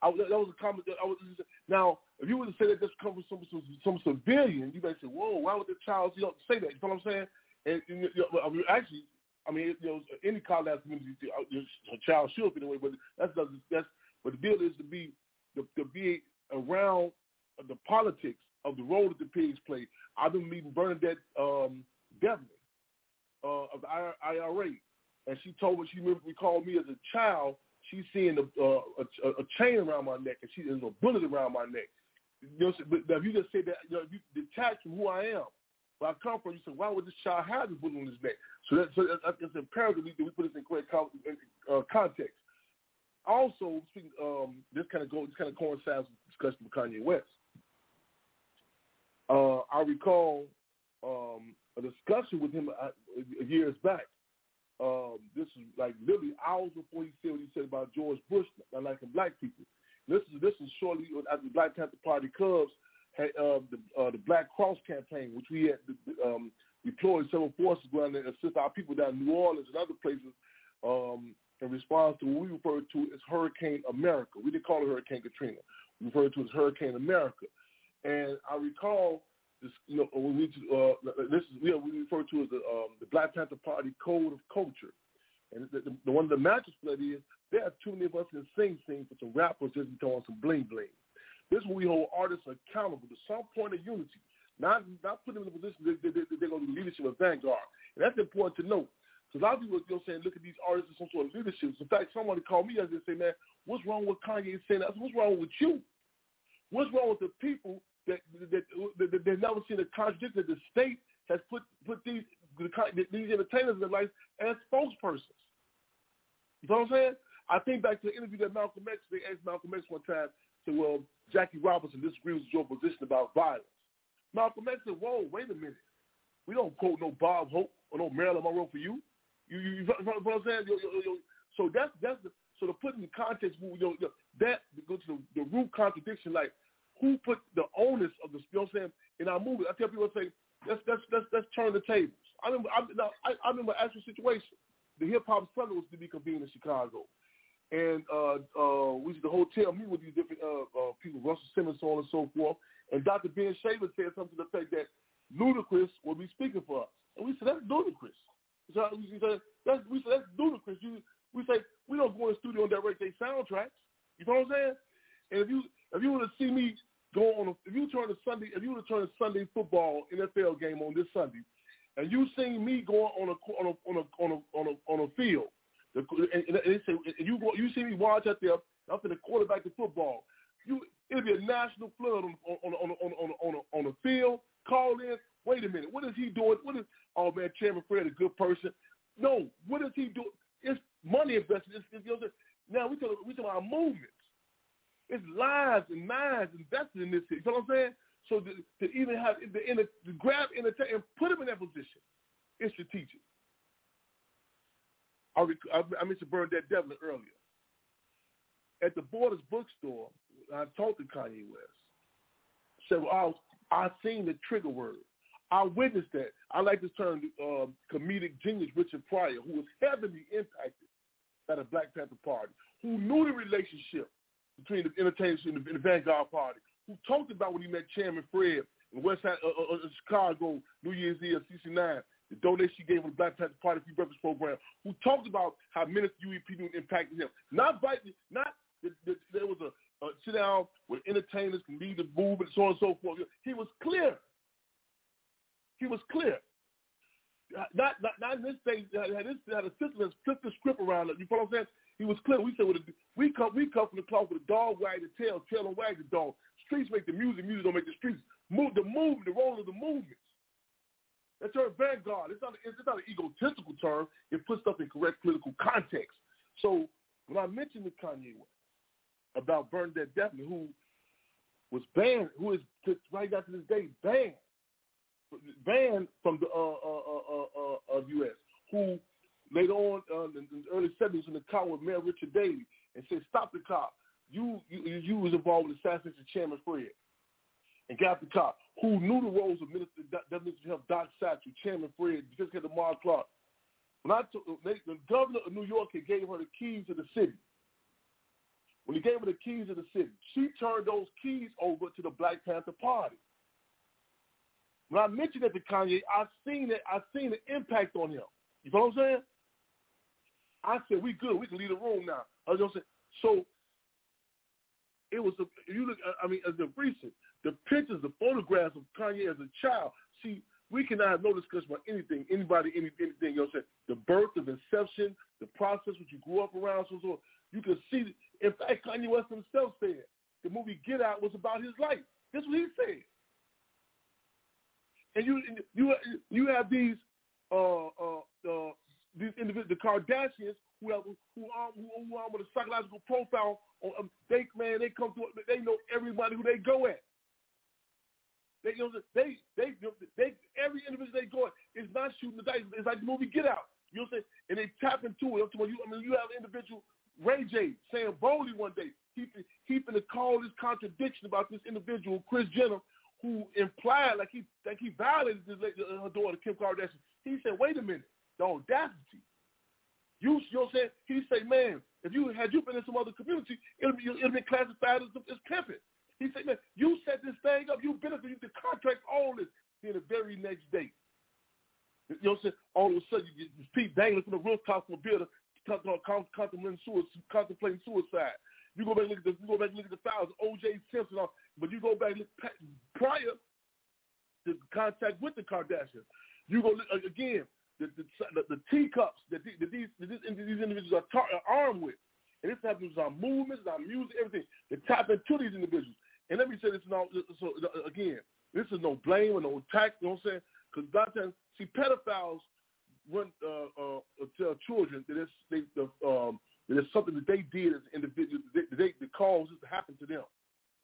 That was a comment. Now, if you were to say that this comes from some civilian, you may say, "Whoa, why would the child say that?" You know what I'm saying? And actually, any college community, a child should be the way. But that's but the deal is to be around the politics of the role that the pigs play. I've been meeting Bernadette Devlin of the IRA, and she told me, she recalled me as a child. She's seeing a chain around my neck, and there's a bullet around my neck. But if you just say that, if you detach from who I am, where I come from, you say, why would this child have this bullet on his neck? So it's imperative that we put this in correct context. Also, speaking, this kind of coincides with the discussion with Kanye West. I recall a discussion with him years back. This is like literally hours before he said what he said about George Bush not liking black people. This is shortly after the Black Panther Party Cubs had the Black Cross campaign, which we had deployed several forces around to assist our people down in New Orleans and other places in response to what we refer to as Hurricane America. We didn't call it Hurricane Katrina. We referred to it as Hurricane America. And I recall this, we refer to as the Black Panther Party Code of Culture. And the one of the matches for that is there are too many of us in sing for some rappers just throwing some bling bling. This is where we hold artists accountable to some point of unity, not putting them in a position that they're going to do leadership of Vanguard. And that's important to note. Because a lot of people are saying, look at these artists as some sort of leadership. In fact, somebody called me yesterday and said, man, what's wrong with Kanye saying that? What's wrong with you? What's wrong with the people that they've never seen a contradiction that the state has put these entertainers in their life as spokespersons? You know what I'm saying? I think back to the interview that Malcolm X, they asked Malcolm X one time, said, well, Jackie Robinson disagrees with your position about violence. Malcolm X said, whoa, wait a minute. We don't quote no Bob Hope or no Marilyn Monroe for you. You know what I'm saying? So so to put in context, that goes to the root contradiction, like who put the onus of the, you know what I'm saying, in our movement. I tell people, I say, let's turn the tables. I remember an actual situation. The Hip Hop Summit was to be convened in Chicago. And we was at the hotel meeting with these different people, Russell Simmons, so on and so forth. And Dr. Ben Shaver said something to the effect that Ludacris will be speaking for us. And we said, that's ludicrous. So we said, that's ludicrous. We say, we don't go in the studio and direct their soundtracks. You know what I'm saying? And if you were to see me go on, if you were to turn a Sunday football NFL game on this Sunday, and you seen me go on a field, and they say, and you see me watch out there, I'm for the quarterback of football. It'll be a national flood on the field. Call in. Wait a minute. What is he doing? Oh man, Chairman Fred, a good person. No, what is he doing? It's money invested. Now we talk about our movements. It's lives and minds invested in this city. You know what I'm saying? So to even have to grab entertain and put them in that position, it's strategic. I mentioned Bernadette Devlin earlier. At the Borders bookstore, I talked to Kanye West. Said, well, I seen the trigger word. I witnessed that. I like this term, comedic genius Richard Pryor, who was heavily impacted by the Black Panther Party, who knew the relationship between the entertainers and the Vanguard Party, who talked about when he met Chairman Fred in West Side, Chicago, New Year's Eve, '69, the donation he gave to the Black Panther Party Free Breakfast Program, who talked about how Minister UEP impacted him. There was a sit down with entertainers can lead the movement, so on and so forth. He was clear. Not in this thing. Had a system that's flipped the script around. You know what I'm saying? He was clear. We said, we come from the cloth with a dog wag the tail don't wag the dog. Streets make the music don't make the streets. The role of the movements. That term Vanguard, it's not an egotistical term. It puts stuff in correct political context. So when I mentioned to Kanye West about Bernadette Devlin, who was banned, who is right now to this day banned from the U.S., who later on in the early 70s in the car with Mayor Richard Daley and said, stop the car. You was involved with the assassination of Chairman Fred and got the car. Who knew the roles of Minister of Health Doc Satchel, Chairman Fred, just had Lamar Clark. When the governor of New York had gave her the keys to the city, when he gave her the keys of the city, she turned those keys over to the Black Panther Party. When I mentioned that to Kanye, I seen the impact on him. You know what I'm saying? I said, we good. We can leave the room now. I was gonna say, so it was, as the recent, the pictures, the photographs of Kanye as a child. See, we cannot have no discussion about anything, anybody, anything. You know what I'm saying? The birth, the inception, the process, what you grew up around, so on. You can see, in fact, Kanye West himself said the movie Get Out was about his life. That's what he said. And you have these individuals, the Kardashians, who are with a psychological profile. They come through. They know everybody who they go at. They every individual they go at is not shooting the dice. It's like the movie Get Out. You know what I'm saying? And they tap into it. You have an individual, Ray J, saying boldly one day, he finna call this contradiction about this individual, Kris Jenner, who implied like he violated her daughter, Kim Kardashian. He said, wait a minute, the audacity. You know what I'm saying? He said, man, had you been in some other community, it'll be classified as pimping. He said, man, you set this thing up, you benefit, you can contract all this. Then the very next day, you know what I'm saying? All of a sudden, you get Pete dangling from the rooftop of a building, contemplating suicide. You go back and look at the files, O.J. Simpson, but you go back and look prior to contact with the Kardashians. You go look, again, the teacups that these individuals are armed with. And this happens on movements, on music, everything. They tap into these individuals. And let me say this now, so again, this is no blame or no attack, you know what I'm saying? Because a lot of times, see, pedophiles tell children that it's something that they did as individuals, that caused this to happen to them.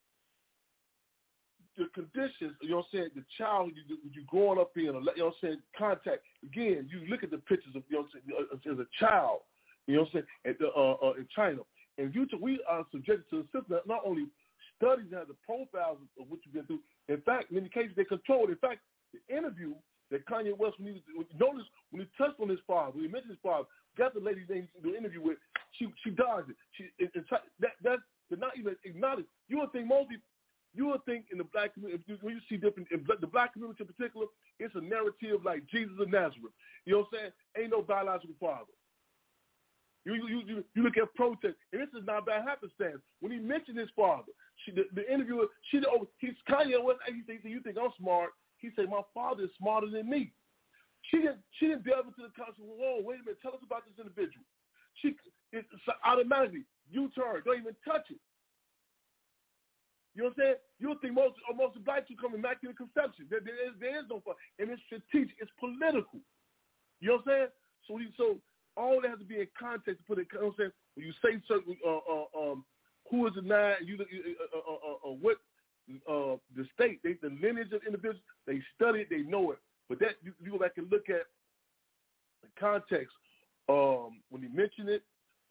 The conditions, you know what I'm saying, the child you growing up in, you know what I'm saying, contact, again, you look at the pictures of, you know what I'm saying, as a child, you know what I'm saying, in China. And we are subjected to a system that not only studies and has the profiles of what you've been through, in fact, in many cases, they control it. In fact, the interview that Kanye West, notice when he touched on his father, when he mentioned his father, got the lady name to do the interview with, she dodged it. That's not even acknowledged. You would think in the black community, when you see different, the black community in particular, it's a narrative like Jesus of Nazareth. You know what I'm saying? Ain't no biological father. You look at protest, and this is not by happenstance. When he mentioned his father, the interviewer, he's Kanye West. He said, "You think I'm smart?" He said, "My father is smarter than me." She didn't delve into the concept. Whoa, wait a minute, tell us about this individual. It's automatically U-turn, don't even touch it. You know what I'm saying? You would think most black people come immaculate conception. There is no fun, and it's strategic, it's political. You know what I'm saying? So all that has to be in context to put it. You know what I'm saying? When you say certain, who is denied, what the state, the lineage of individuals, they study it, they know it. But that you go back and look at the context when you mention it.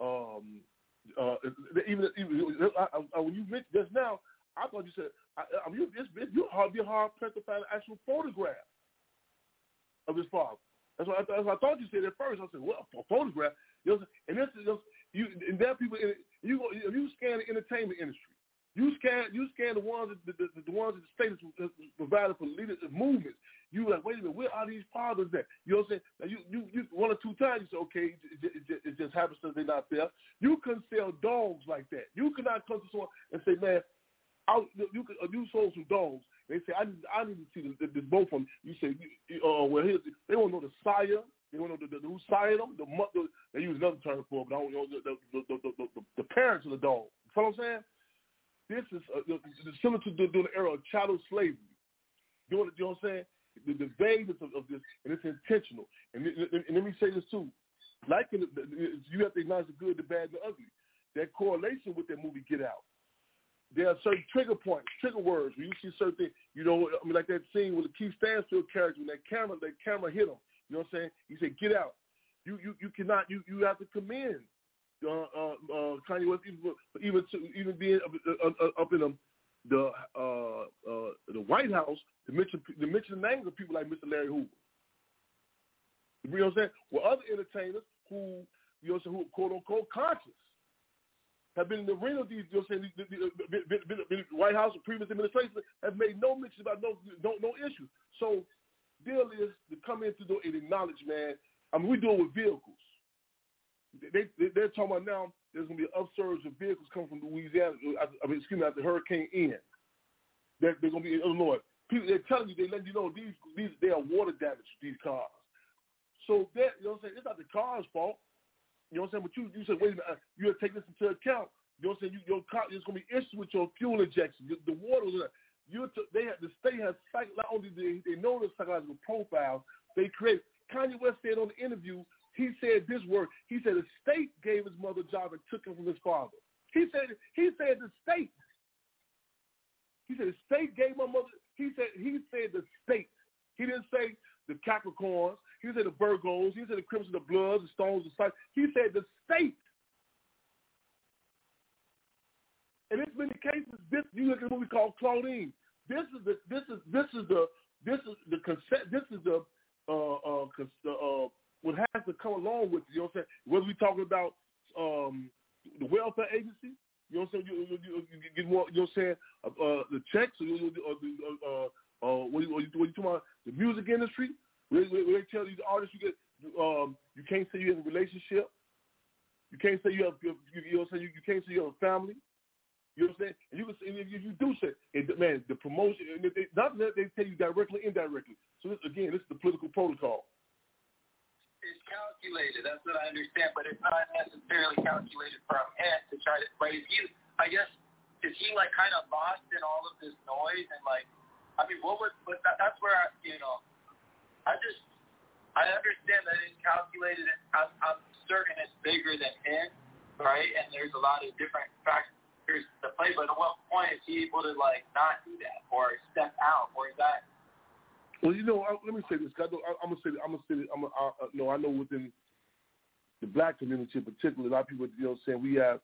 Even when you mentioned just now, I thought you said you're hard pressed to find an actual photograph of his father. That's what I thought you said at first. I said, well, a photograph. You know, and this is just and there are people. If you scan the entertainment industry, you scan the ones that the state has provided for leaders of movements. You like, wait a minute, where are these fathers at? You know what I'm saying? Now you one or two times you say, okay, it just happens that they're not there. You couldn't sell dogs like that. You could not come to someone and say, man, you sold some dogs. They say, I need to see this both from you. You say, well, they want to know the sire. They want to know who sired them. The mother. They use another term for it, but I don't know the parents of the dog. You know what I'm saying? This is similar to the era of chattel slavery. You know what I'm saying? The vagueness of this, and it's intentional. And let me say this too. Like you have to acknowledge the good, the bad, and the ugly. That correlation with that movie Get Out. There are certain trigger points, trigger words. When you see certain things, like that scene with the Keith Stansfield character, when that camera hit him. You know what I'm saying? He said, "Get out." You cannot. You have to commend Kanye West even being up in the White House to mention the names of people like Mr. Larry Hoover. You know what I'm saying? Well, other entertainers who quote unquote conscious. have been in the arena of these, you know what I'm saying, the White House or previous administration have made no mention about no issue. So deal is to come in to do and acknowledge, man. I mean, we do it with vehicles. They're talking about now there's going to be an upsurge of vehicles coming from Louisiana, after Hurricane Ian. They're going to be in Illinois. People, they're telling you, they let you know they are water damaged, these cars. So that, you know what I'm saying, it's not the car's fault. You know what I'm saying? But you said, wait a minute, you have to take this into account. You know what I'm saying? Your car is going to be issues with your fuel injection. The water was the state has not only they know the psychological profile they create. Kanye West said on the interview, he said this word. He said the state gave his mother a job and took him from his father. He said the state. He said the state gave my mother. He said the state. He didn't say the Capricorns. He said the Virgos. He said the Crimson, the Bloods, the Stones, the Cyclones. He said the state. In this many cases, you look at a movie called Claudine. This is the what has to come along with it, you know what I'm saying? Whether we're talking about the welfare agency, you know what I'm saying? You get more, you know what I'm saying? The checks, or what you talking about? The music industry, where they tell these artists you can't say you have a relationship, you can't say you have, you know what I'm saying? You can't say you have a family. You know what I'm saying? And you can say, if you do say, man, the promotion, not that they tell you directly, indirectly. So this is the political protocol. It's calculated. That's what I understand, but it's not necessarily calculated from him to try to. But is he like kind of lost in all of this noise and like, I mean, that's where I understand that it's calculated. I'm certain it's bigger than him, right? And there's a lot of different factors to play, but at what point is he able to like not do that or step out, or is that? Well, you know, let me say this. I know within the black community in particular, a lot of people, you know, what I'm saying we have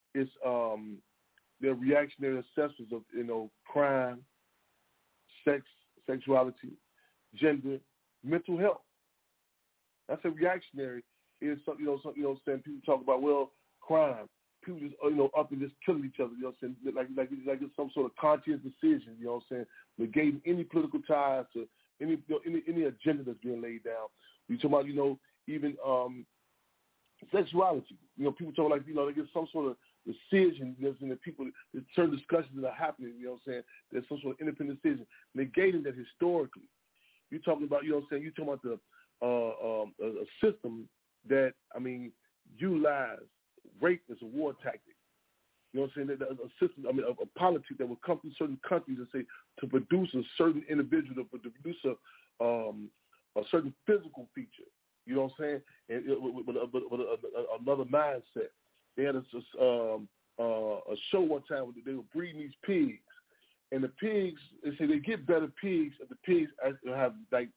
their reactionary assessments of, you know, crime, sex, sexuality, gender, mental health. That's a reactionary. Is something, you know, what I'm saying. People talk about, well, crime. People just, you know, up and just killing each other, you know what I'm saying, like it's some sort of conscious decision, you know what I'm saying, negating any political ties to any agenda that's being laid down. We talk about, you know, even sexuality. You know, people talk like, you know, they get some sort of decision, you know what I'm saying, that people, there's certain discussions that are happening, you know what I'm saying, there's some sort of independent decision, negating that historically. You're talking about, you know what I'm saying, you're talking about a system that, I mean, utilize rape as a war tactic. You know what I'm saying? A system, I mean, a politics that will come through certain countries and say to produce a certain individual, to produce a certain physical feature. You know what I'm saying? And with another mindset. They had a show one time where they were breeding these pigs, and the pigs, they say they get better pigs if the pigs have like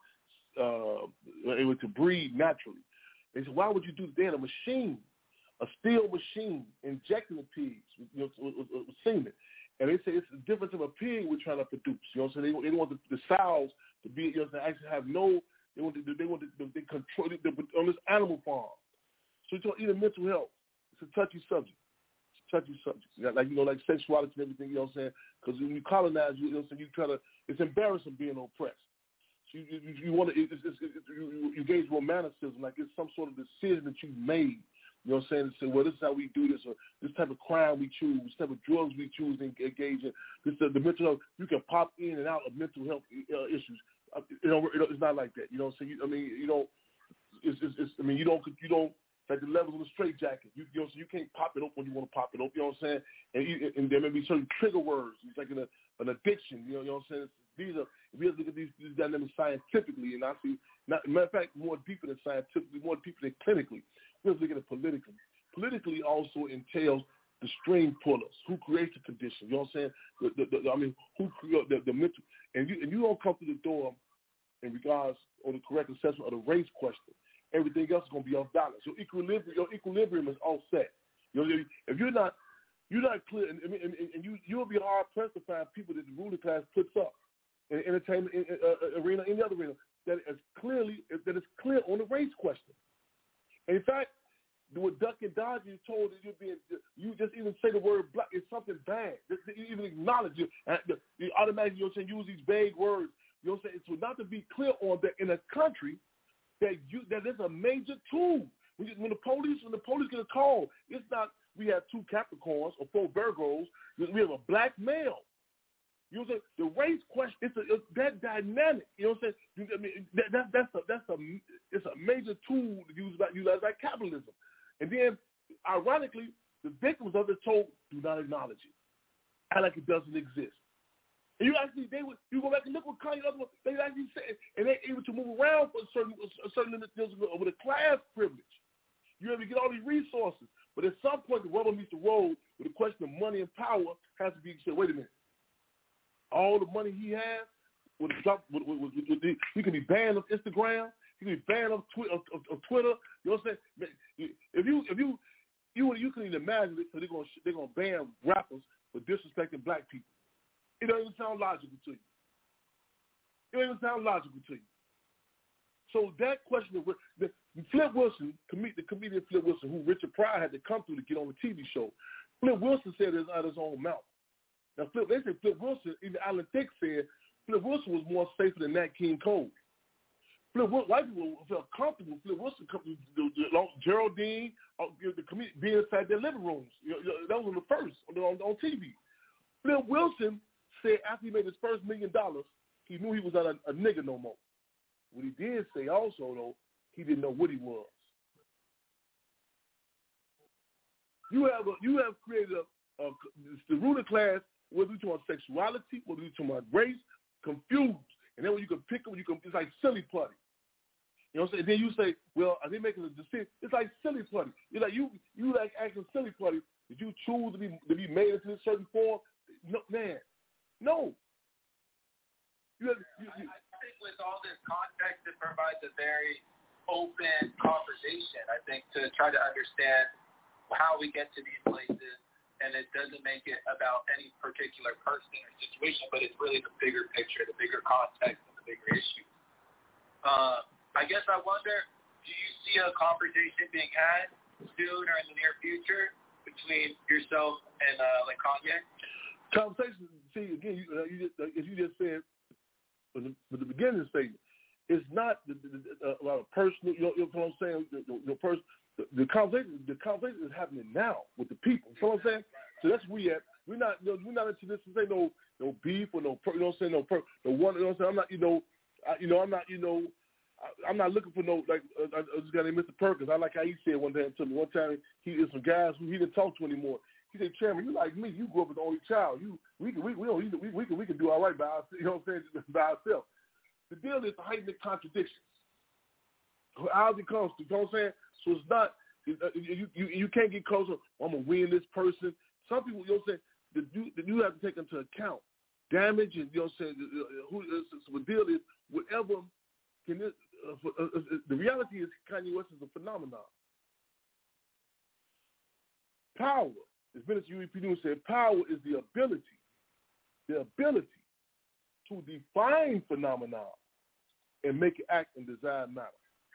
able to breed naturally. They said, why would you do that? They had a machine. A steel machine injecting the pigs with semen. And they say it's the difference of a pig we're trying to produce. You know what I'm saying? They want the sows to be, you know, to actually have no, they control on this animal farm. So you talk even mental health. It's a touchy subject. Like, you know, like sexuality and everything, you know what I'm saying? Because when you colonize, you know what I'm saying, it's embarrassing being oppressed. So you want to, you engage romanticism, like it's some sort of decision that you made. You know what I'm saying? Say, well, this is how we do this, or this type of crime we choose, this type of drugs we choose to engage in. This the mental health. You can pop in and out of mental health issues. It's not like that. You know what I'm saying? I mean, you don't. I mean, you don't like the levels of the straitjacket. You know, so you can't pop it up when you want to pop it up. You know what I'm saying? And there may be certain trigger words. It's like an addiction. You know what I'm saying? We have to look at these dynamics scientifically, and I see, matter of fact, more deeper than scientifically, more deeper than clinically. We have to look at it politically. Politically also entails the string pullers, who creates the condition. You know what I'm saying? Who creates the mental, and you don't come through the door in regards on the correct assessment of the race question. Everything else is going to be off balance. Your equilibrium is all set. You know, if you're not clear, and you'll be hard pressed to find people that the ruling class puts up in the entertainment arena, any other arena, that is clear on the race question. And in fact, with duck and dodge, you're told that you just even say the word black, it's something bad. Just even acknowledge it. You automatically, use these vague words. You know what I'm saying? So not to be clear on that in a country that is a major tool. When the police get a call, it's not we have 2 Capricorns or 4 Virgos. We have a black male. You know what I'm saying? The race question, it's that dynamic. You know what I'm saying? I mean, it's a major tool used by capitalism. And then, ironically, the victims of the toll do not acknowledge it. Act like it doesn't exist. And you go back and look what Kanye other ones, they actually say, and they're able to move around for a certain limit with a class privilege. You able to get all these resources. But at some point, the rubber meets the road with the question of money and power has to be said, wait a minute. All the money he has, he can be banned of Instagram. He can be banned of Twitter. You know what I'm saying? If you can even imagine it, so they're gonna ban rappers for disrespecting black people. It doesn't even sound logical to you. So that question of Flip Wilson, the comedian Flip Wilson, who Richard Pryor had to come through to get on the TV show, Flip Wilson said it out of his own mouth. Now, they say Flip Wilson, even Alan Thicke said, Flip Wilson was more safer than Nat King Cole. White people felt comfortable. Flip Wilson, Geraldine, the comedian being inside their living rooms. That was on the first on TV. Flip Wilson said after he made his first $1 million, he knew he was not a nigga no more. What he did say also, though, he didn't know what he was. You have created the ruling class, whether you're talking about sexuality, whether you're talking about race, confused. And then when you can pick them, it's like silly putty. You know what I'm saying? Then you say, well, are they making a decision? It's like silly putty. You're like you like acting silly putty. Did you choose to be made into a certain form? No, man. No. I think with all this context, it provides a very open conversation, I think, to try to understand how we get to these places, and it doesn't make it about any particular person or situation, but it's really the bigger picture, the bigger context, and the bigger issue. I guess I wonder, do you see a conversation being had soon or in the near future between yourself and like Kanye? Conversation, see, again, as you just said, for the beginning statement, it's not about a personal. You know what I'm saying? The conversation is happening now with the people. You know what I'm saying? So that's where we at. We're not into this. This ain't no beef or no. You know what I'm saying? No one. You know what I'm saying? I'm not looking for no like. I just got named Mr. Perkins. I like how he said one time to me. One time he is some guys who he didn't talk to anymore. He said, Chairman, you like me. You grew up as the only child. We can do all right by ourselves. You know what I'm saying? By ourselves. The deal is the heightened contradictions. How it comes to, you know what I'm saying? So it's not, you can't get closer, I'm going to win this person. Some people, you know what I'm saying, you have to take into account damage and, you know what I'm saying, so the deal is, whatever, the reality is Kanye West is a phenomenon. Power, as Minister U.E.P. News said, power is the ability to define phenomenon and make it act in desired manner.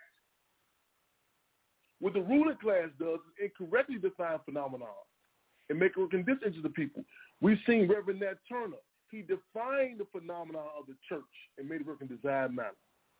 What the ruling class does is incorrectly define phenomenon and make it work in this interest of people. We've seen Reverend Nat Turner. He defined the phenomenon of the church and made it work in desired manner.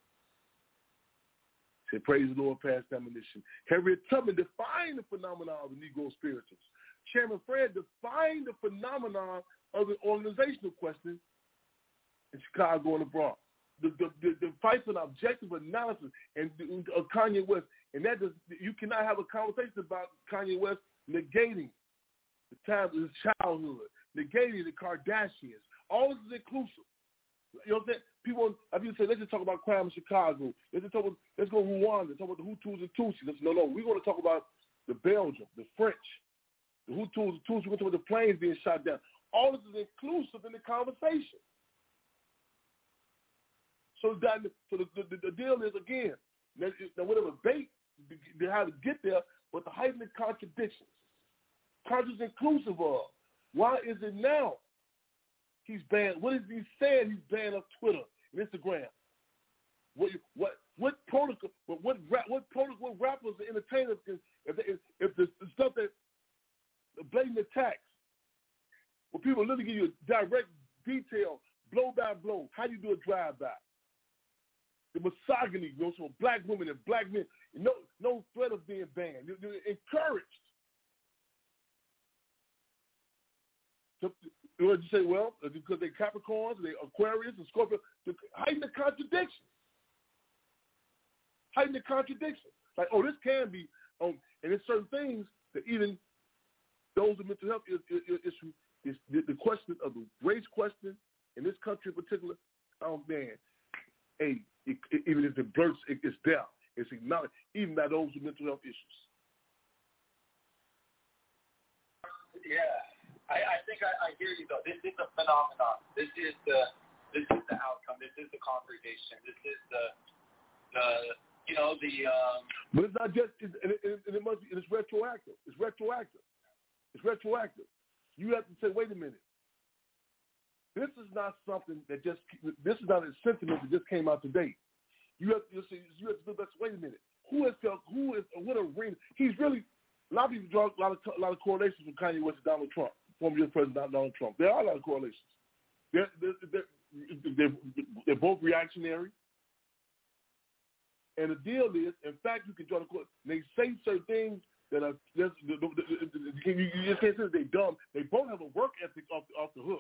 He said, praise the Lord, past ammunition. Harriet Tubman defined the phenomenon of the Negro spirituals. Chairman Fred defined the phenomenon of the organizational question in Chicago and the Bronx. The fight for an objective analysis of Kanye West, and that you cannot have a conversation about Kanye West negating the time of his childhood, negating the Kardashians. All this is inclusive. You know what I'm saying? People, I mean, say, let's just talk about crime in Chicago. Let's go to Rwanda, talk about the Hutus and Tutsis. No, we're going to talk about the Belgium, the French, the Hutus, the Tutsis. We're going to talk about the planes being shot down. All this is inclusive in the conversation. So the deal is, again, now whatever bait, they have to get there, but the heightened contradictions. Contradictions inclusive of. Why is it now he's banned? What is he saying? He's banned of Twitter and Instagram. What protocol? What rappers and entertainers can? direct detail, blow by blow, how you do a drive-by. The misogyny, so black women and black men, no threat of being banned. You're encouraged. So, you say, well, because they're Capricorns, they're Aquarius, and Scorpio, hiding the contradiction. Hiding the contradiction. Like, this can be, and there's certain things that even those with mental health issue is the question of the race question in this country in particular. Oh man, even if it blurts, it's there. It's acknowledged, even by those with mental health issues. Yeah, I think I hear you though. This is a phenomenon. This is the outcome. This is the conversation. This is the But it's not just. It must be. It's retroactive. It's retroactive. It's retroactive. You have to say, wait a minute. This is not something that just. This is not a sentiment that just came out today. You have to say. You have to do. Wait a minute. Who has felt? Who is? What arena? He's really. A lot of people draw a lot of correlations from Kanye West to Donald Trump, former U.S. President Donald Trump. There are a lot of correlations. They're both reactionary. And the deal is, in fact, you can draw the court. They say certain things that are just, you just can't say that they're dumb. They both have a work ethic off the hook.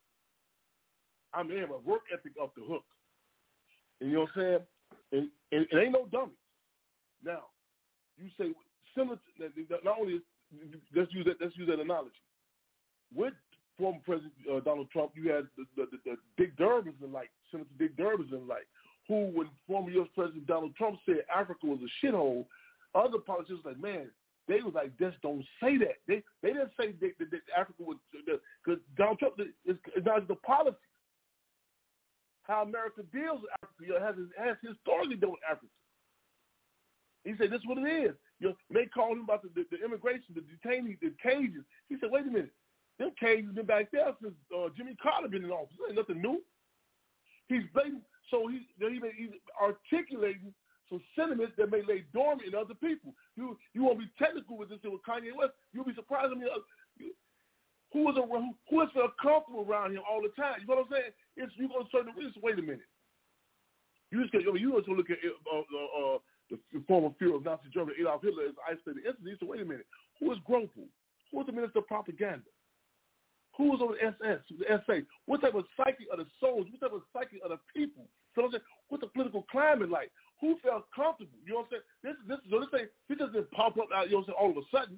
I mean, they have a work ethic off the hook. And you know what I'm saying? And it ain't no dummy. Now, you say similar. Not only let's use that analogy. With former President Donald Trump, you had the Dick Durbins and like Senator Dick Durbins and like. Who, when former U.S. President Donald Trump said Africa was a shithole, other politicians were like, man, they was like, just don't say that. They didn't say that Africa was, because Donald Trump is not the policy. How America deals with Africa has historically dealt with Africa. He said, this is what it is. They called him about the immigration, the detainees, the cages. He said, wait a minute. Them cages have been back there since Jimmy Carter been in office. There ain't nothing new. He's blatant. So he's articulating some sentiments that may lay dormant in other people. You won't be technical with this with Kanye West. You'll be surprised. I mean, who has felt comfortable around him all the time? You know what I'm saying? You're going to certain reasons. Wait a minute. You just look at the former Führer of Nazi Germany, Adolf Hitler, as isolated incident. You say, wait a minute. Who is Grunfeld? Who was the Minister of Propaganda? Who was on the SS, the SA? What type of psyche of the soldiers? What type of psyche of the people? So I'm saying, what's the political climate like? Who felt comfortable? You know what I'm saying? This doesn't pop up out, you know what I'm saying, all of a sudden.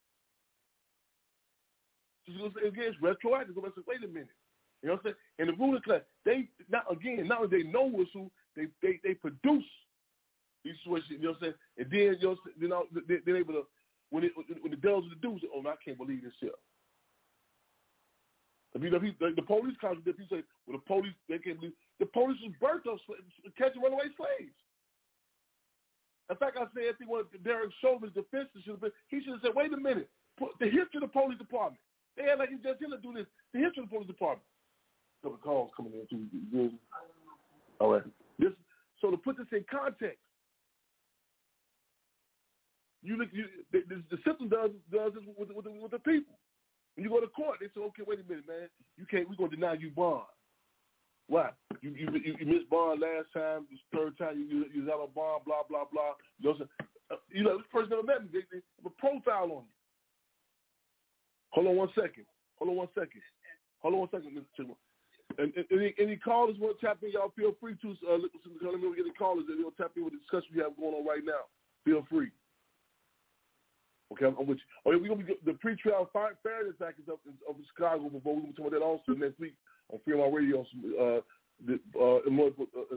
Again, it's retroactive. So wait a minute. You know what I'm saying? And the ruling class, not only they know what's who, they produce these situations, you know what I'm saying? And then, they're able to, when the devils are the dudes, oh, I can't believe this shit. The police contradict. People say, well, the police, they can't believe. The police was burnt up catching runaway slaves. In fact, I said, if he wanted Derek Chauvin's defense, he should have said, wait a minute. The history of the police department. They had like you just didn't do this. The history of the police department. So the calls coming in. All right. So to put this in context, the system does this with the people. When you go to court, they say, okay, wait a minute, man. You can't. We're gonna deny you bond. Why? You missed bond last time. This third time you was out of bond. Blah blah blah. This person never met me. They have a profile on you. Hold on one second, Mr. Chigma. And any callers want to tap in? Y'all feel free to. Let me get the callers. They'll tap in with the discussion we have going on right now. Feel free. Okay, I'm with you. Oh, we're gonna be the pre-trial fairness act is up in Chicago. Before we can talk about that also next week on Fremont Radio. Illinois,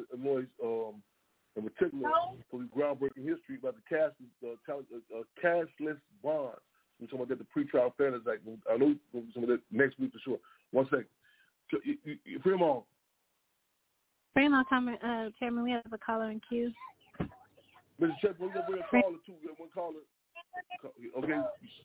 in particular, for the groundbreaking history about the cashless bonds. We're talking about that, the pre-trial fairness act. I know we'll be some of that next week for sure. One second. So, Fremont. Fremont, Chairman, we have a caller in queue. Mr. Chet, we're going to bring a caller too. We have one caller. Okay.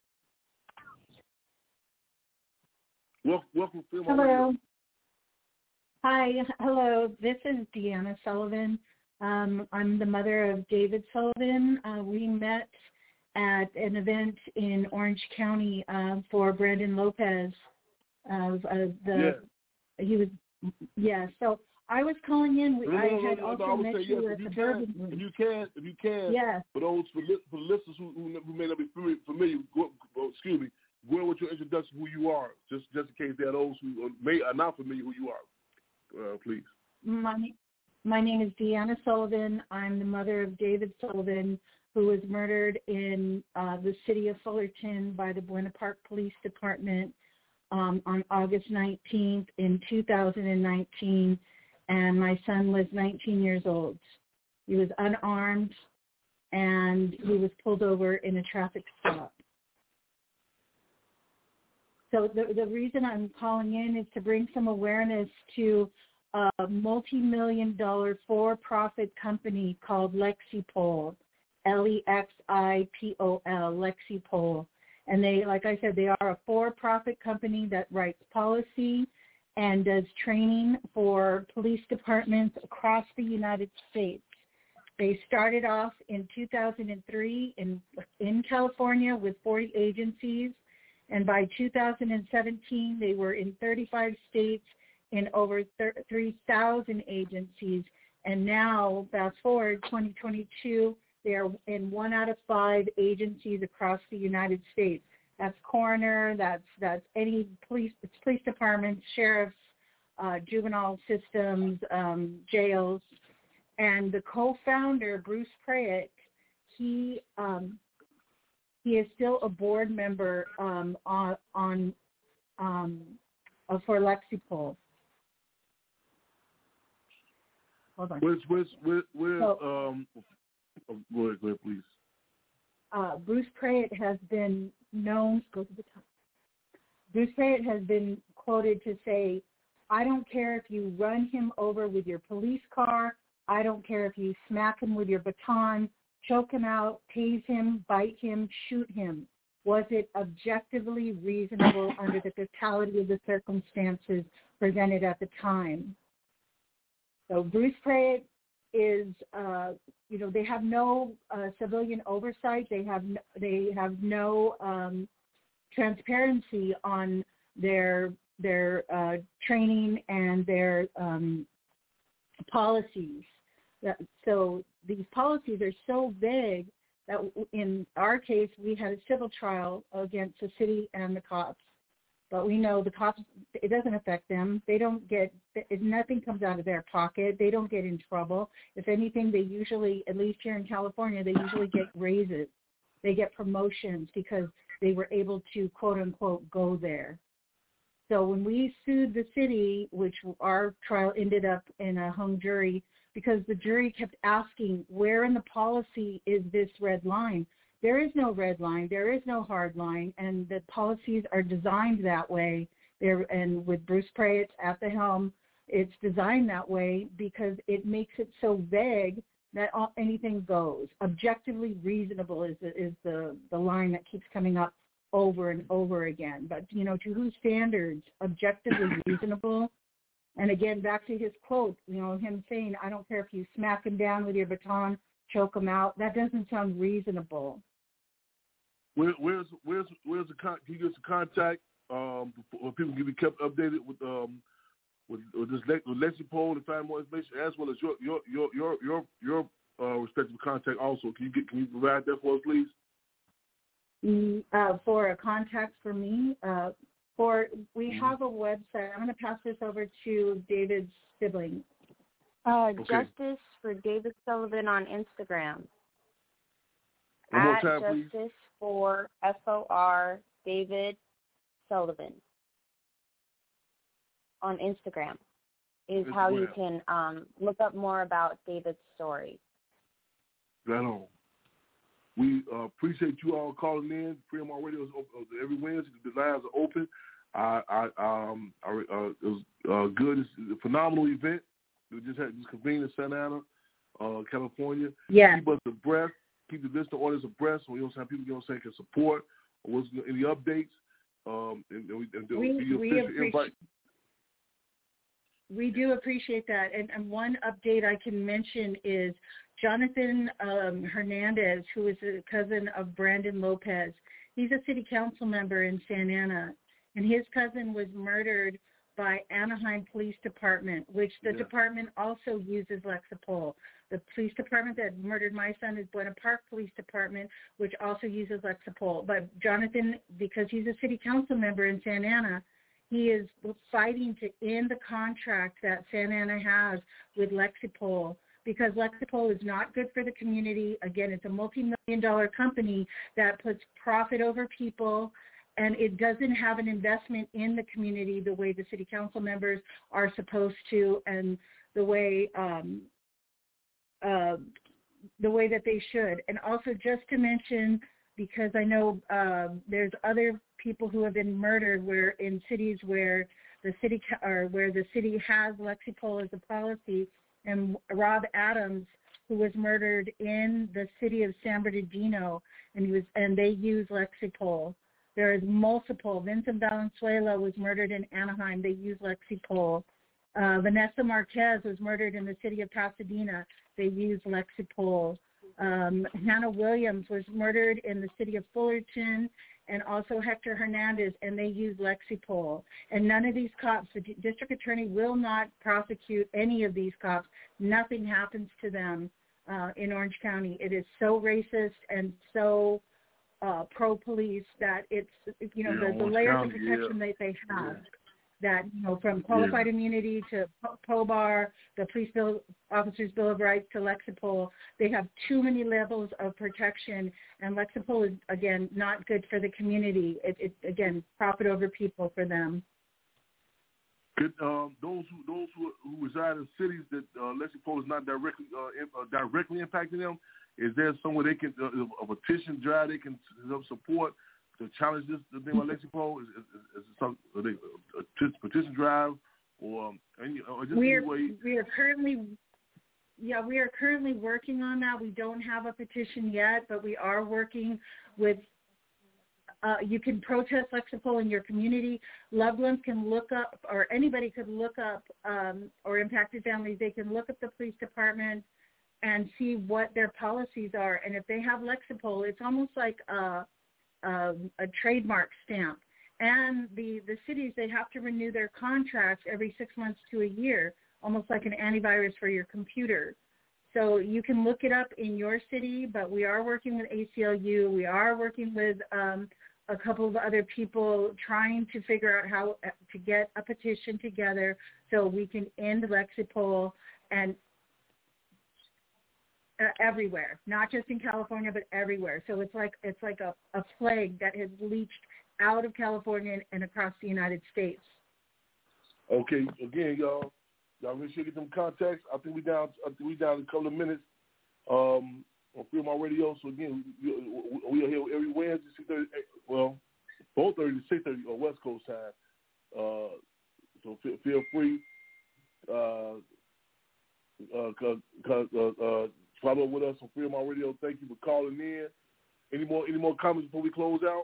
Welcome, Fremont. Hello. Hi. Hello. This is Deanna Sullivan. I'm the mother of David Sullivan. We met at an event in Orange County for Brandon Lopez of the Yeah. So I was calling in. I would met say you yes, at the Bourbon Room. If you can. Yes. For those for listeners who may not be familiar, go with your introduction, who you are, just in case there are those who are not familiar who you are. Please. My name is Deanna Sullivan. I'm the mother of David Sullivan, who was murdered in the city of Fullerton by the Buena Park Police Department on August 19th in 2019, and my son was 19 years old. He was unarmed, and he was pulled over in a traffic stop. So the reason I'm calling in is to bring some awareness to a multi-million-dollar for-profit company called Lexipol, Lexipol, Lexipol. And they, like I said, they are a for-profit company that writes policy and does training for police departments across the United States. They started off in 2003 in California with 40 agencies, and by 2017 they were in 35 states in over 3,000 agencies. And now, fast forward, 2022, they are in 1 out of 5 agencies across the United States. That's coroner, that's any police departments, sheriffs, juvenile systems, jails. And the co-founder, Bruce Prayett, he is still a board member for Lexipol. Hold on. Go ahead, please. Bruce Prayett has been known. Go to the top. Bruce Prayett has been quoted to say, "I don't care if you run him over with your police car. I don't care if you smack him with your baton, choke him out, tase him, bite him, shoot him. Was it objectively reasonable under the totality of the circumstances presented at the time?" So Bruce Prayett is, they have no civilian oversight. They have no transparency on their training and their policies. So these policies are so vague that in our case, we had a civil trial against the city and the cops. But we know the cops, it doesn't affect them. They don't get, nothing comes out of their pocket. They don't get in trouble. If anything, they usually, at least here in California, they usually get raises. They get promotions because they were able to, quote unquote, go there. So when we sued the city, which our trial ended up in a hung jury, because the jury kept asking, where in the policy is this red line? There is no red line. There is no hard line, and the policies are designed that way. And with Bruce Prayett at the helm, it's designed that way because it makes it so vague that anything goes. Objectively reasonable is the line that keeps coming up over and over again. But, to whose standards? Objectively reasonable. And again, back to his quote, him saying, "I don't care if you smack him down with your baton, choke him out." That doesn't sound reasonable. Where's the can you give us a contact for people can be kept updated with this Lexipol to find more information, as well as your respective contact also. Can you provide that for us, please? For a contact for me, we have a website. I'm going to pass this over to David's sibling. Okay. Justice for David Sullivan on Instagram. One more time, Justice please. For FOR David Sullivan on Instagram is how you can look up more about David's story. Right on. We appreciate you all calling in. Freedom on Radio is open every Wednesday. The lines are open. It was good. It's a phenomenal event. We just convened in Santa Ana, California. Yeah. Keep us abreast. Keep the listener audience abreast. So people can support. Or what's any updates? We do appreciate that. And one update I can mention is Jonathan Hernandez, who is a cousin of Brandon Lopez. He's a city council member in Santa Ana, and his cousin was murdered by Anaheim Police Department, which the department also uses Lexapol. The police department that murdered my son is Buena Park Police Department, which also uses Lexapol. But Jonathan, because he's a city council member in Santa Ana, he is fighting to end the contract that Santa Ana has with Lexapol, because Lexapol is not good for the community. Again, it's a multi-million-dollar company that puts profit over people, and it doesn't have an investment in the community the way the city council members are supposed to, and the way that they should. And also, just to mention, because I know there's other people who have been murdered where in cities where the city has Lexapol as a policy, and Rob Adams, who was murdered in the city of San Bernardino, and they use Lexapol. There is multiple. Vincent Valenzuela was murdered in Anaheim. They use Lexapol. Vanessa Marquez was murdered in the city of Pasadena. They use Lexapol. Hannah Williams was murdered in the city of Fullerton, and also Hector Hernandez, and they use Lexapol. And none of these cops, the district attorney will not prosecute any of these cops. Nothing happens to them in Orange County. It is so racist and so pro-police that it's, the layers of protection that they have. That, from qualified immunity to POBAR, the Police Officers Bill of Rights to Lexapol, they have too many levels of protection, and Lexapol is, again, not good for the community. It's again, profit over people for them. Those who reside in cities that Lexapol is not directly impacting them, is there somewhere they can, a petition drive they can support to challenge this the thing about Lexapol? Is it some a petition drive or just we are currently working on that. We don't have a petition yet, but we are working with. You can protest Lexapol in your community. Loved ones can look up, or anybody could look up, or impacted families. They can look up the police department and see what their policies are. And if they have Lexapol, it's almost like a trademark stamp. And the cities, they have to renew their contracts every 6 months to a year, almost like an antivirus for your computer. So you can look it up in your city, but we are working with ACLU. We are working with a couple of other people trying to figure out how to get a petition together so we can end Lexapol and everywhere, not just in California, but everywhere. So it's like a plague that has leached out of California and across the United States. Okay, again, y'all make sure you get them contacts. I think we down in a couple of minutes on Free My Radio. So again, we are here every Wednesday, 6:30. Well, 4:30 to 6:30 on West Coast time. So feel free. Follow up with us on Free My Radio. Thank you for calling in. Any more comments before we close out?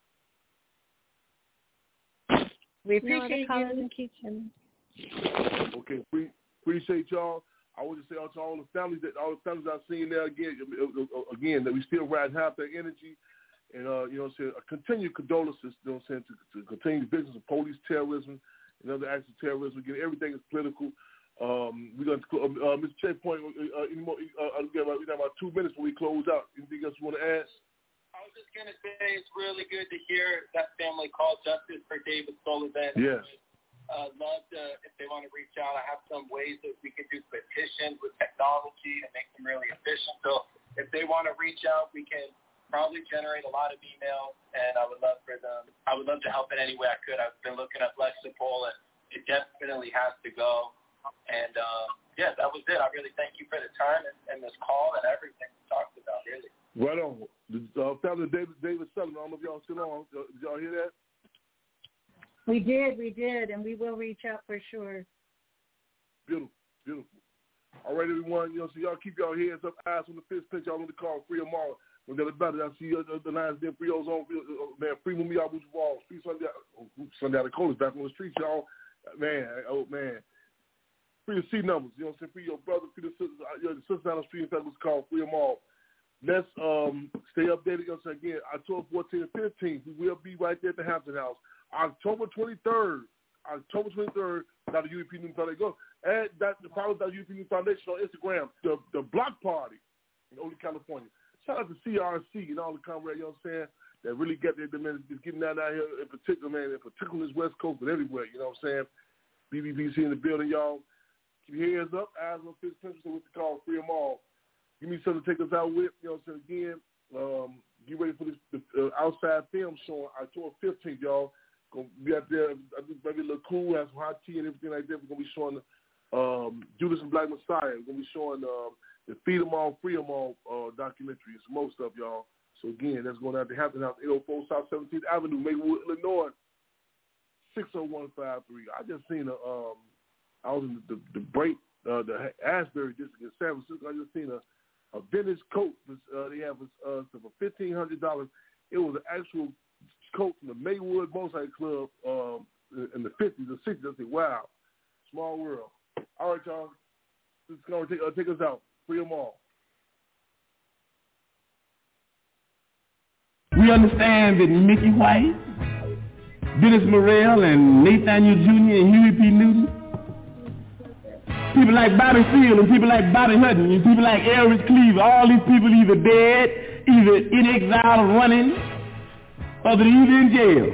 We appreciate you. Okay, appreciate y'all. I want to say to all the families I've seen there again, that we still ride half their energy, and continued condolences, to continue the business of police terrorism and other acts of terrorism. Again, everything is political. We're going to Mr. Checkpoint. Any more? We got about 2 minutes when we close out. Anything else you want to add? I was just going to say it's really good to hear that family call justice for David Sullivan. Yes. Love to, if they want to reach out, I have some ways that we can do petitions with technology and make them really efficient. So if they want to reach out, we can probably generate a lot of emails, and I would love to help in any way I could. I've been looking up Lexapol, and it definitely has to go. And, that was it. I really thank you for the time and this call and everything we talked about, really. Right on. The family of David Sullivan, I don't know if y'all still on. Did y'all hear that? We did, and we will reach out for sure. Beautiful. All right, everyone. So y'all keep y'all heads up, eyes on the fist pitch. Y'all on the call, free tomorrow. When they're about it, I see the lines there, free on, man, free with me, out with the walls. Free Sunday, the Colas back on the streets, y'all. Man. Free the C numbers, you know what I'm saying? Free your brother, free the sisters down the street. In fact, it's called Free Them All. Let's stay updated. Again, October 14th and 15th, we will be right there at the Hampton House. October 23rd, October 23rd, Dr. UEP Newton Foundation. Go add that the follow Dr. UEP Newton Foundation on Instagram. The block party in Oakland, California. Shout out to CRC and all the comrades, you know what I'm saying, that really get their demand, just getting down here in particular, man, in particular this West Coast, but everywhere, you know what I'm saying? BBBC in the building, y'all. Keep your hands up, eyes on fixed principles, what we call free them all. Give me something to take us out with, you know what I'm saying? Again, get ready for this outside film showing October 15th, y'all. Gonna be out there, I think maybe a little cool, have some hot tea and everything like that. We're gonna be showing Judas and Black Messiah. We're gonna be showing the Feed 'em All, Free 'em All documentary. It's most stuff, y'all. So again, that's going out to Hampton House, 804 South 17th Avenue, Maywood, Illinois, 60153. I just seen I was in the break, the Asbury district in San Francisco. I just seen a vintage coat. They have for $1,500. It was an actual coat from the Maywood Motorcycle Club in the 50s or 60s. I said, wow, small world. All right, y'all. This is going to take us out. Free them all. We understand that Mickey White, Dennis Morrell, and Nathaniel Jr. and Huey P. Newton, people like Bobby Seale and people like Bobby Hutton and people like Elvis Cleaver, all these people either dead, either in exile or running, or they're either in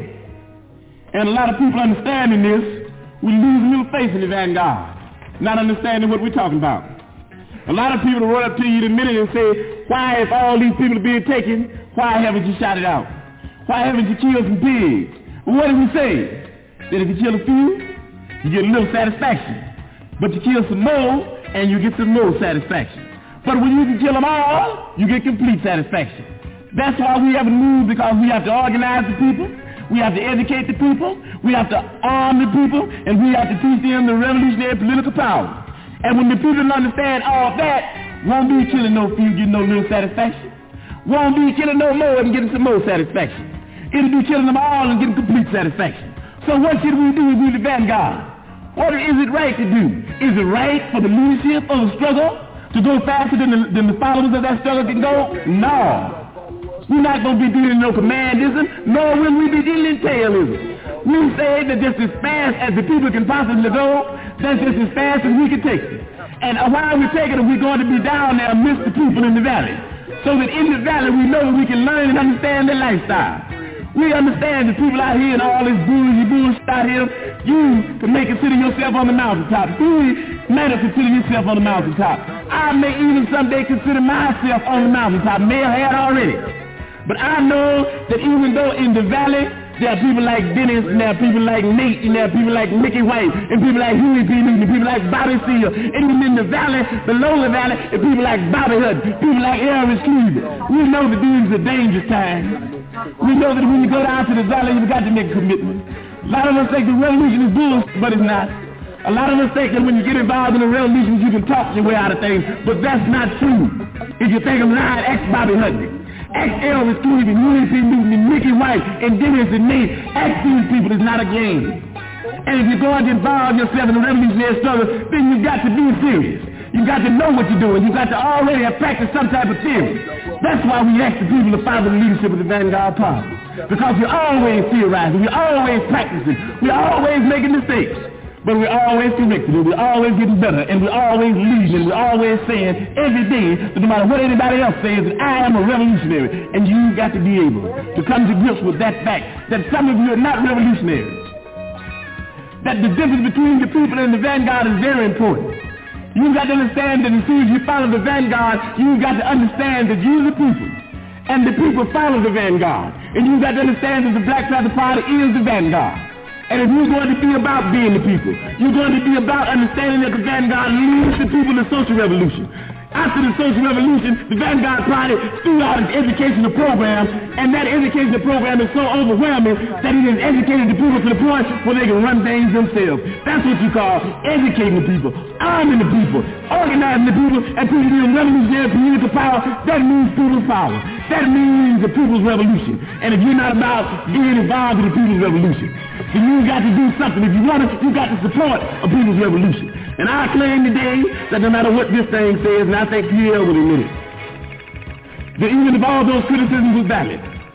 jail. And a lot of people understanding this will lose a little faith in the vanguard, not understanding what we're talking about. A lot of people will run up to you in a minute and say, why, if all these people are being taken, why haven't you shot it out? Why haven't you killed some pigs? Well, what did we say? That if you kill a few, you get a little satisfaction. But you kill some more, and you get some more satisfaction. But when you can kill them all, you get complete satisfaction. That's why we haven't moved, because we have to organize the people, we have to educate the people, we have to arm the people, and we have to teach them the revolutionary political power. And when the people don't understand all that, won't be killing no few, getting no little satisfaction. Won't be killing no more and getting some more satisfaction. It'll be killing them all and getting complete satisfaction. So what should we do with the vanguard? What is it right to do? Is it right for the leadership of the struggle to go faster than the followers of that struggle can go? No. We're not going to be dealing in no commandism, nor will we be dealing in tailism. We say that just as fast as the people can possibly go, that's just as fast as we can take it. And while we're taking it, we're going to be down there amidst the people in the valley. So that in the valley we know that we can learn and understand their lifestyle. We understand that people out here and all this bullshit out here, you may consider yourself on the mountaintop. You may not consider yourself on the mountaintop. I may even someday consider myself on the mountaintop. May have had already. But I know that even though in the valley, there are people like Dennis, and there are people like Nate, and there are people like Mickey White, and people like Huey P. Newton, and people like Bobby Seale, and even in the valley, below the valley, and people like Bobby Hutton, people like Elvis Cleaver. We know that these are dangerous times. We know that when you go down to the valley, you've got to make a commitment. A lot of us think the revolution is bullshit, but it's not. A lot of us think that when you get involved in the revolution, you can talk your way out of things, but that's not true. If you think I'm lying, ask Bobby Hutton. Ask Elvis Cleaver, Huey P. Newton, and Mickey White, and Dennis and Nate. Ask these people. It's not a game. And if you're going to involve yourself in the revolutionary struggle, then you've got to be serious. You've got to know what you're doing. You've got to already have practiced some type of theory. That's why we ask the people to follow the leadership of the Vanguard Party. Because we're always theorizing. We're always practicing. We're always making mistakes. But we're always correcting, and we're always getting better, and we're always leading, and we're always saying every day that no matter what anybody else says, that I am a revolutionary. And you've got to be able to come to grips with that fact, that some of you are not revolutionaries. That the difference between the people and the vanguard is very important. You've got to understand that as soon as you follow the vanguard, you've got to understand that you're the people, and the people follow the vanguard. And you've got to understand that the Black Panther Party is the vanguard. And if you're going to be about being the people, you're going to be about understanding that the vanguard leads the people in social revolution. After the social revolution, the Vanguard Party threw out its educational program, and that educational program is so overwhelming that it has educated the people to the point where they can run things themselves. That's what you call educating the people, arming the people, organizing the people, and putting them in revolutionary political power. That means people's power. That means the people's revolution. And if you're not about being involved in the people's revolution, then you've got to do something. If you want it, you've got to support a people's revolution. And I claim today that no matter what this thing says, and I think Pierre will admit it, that even if all those criticisms were valid,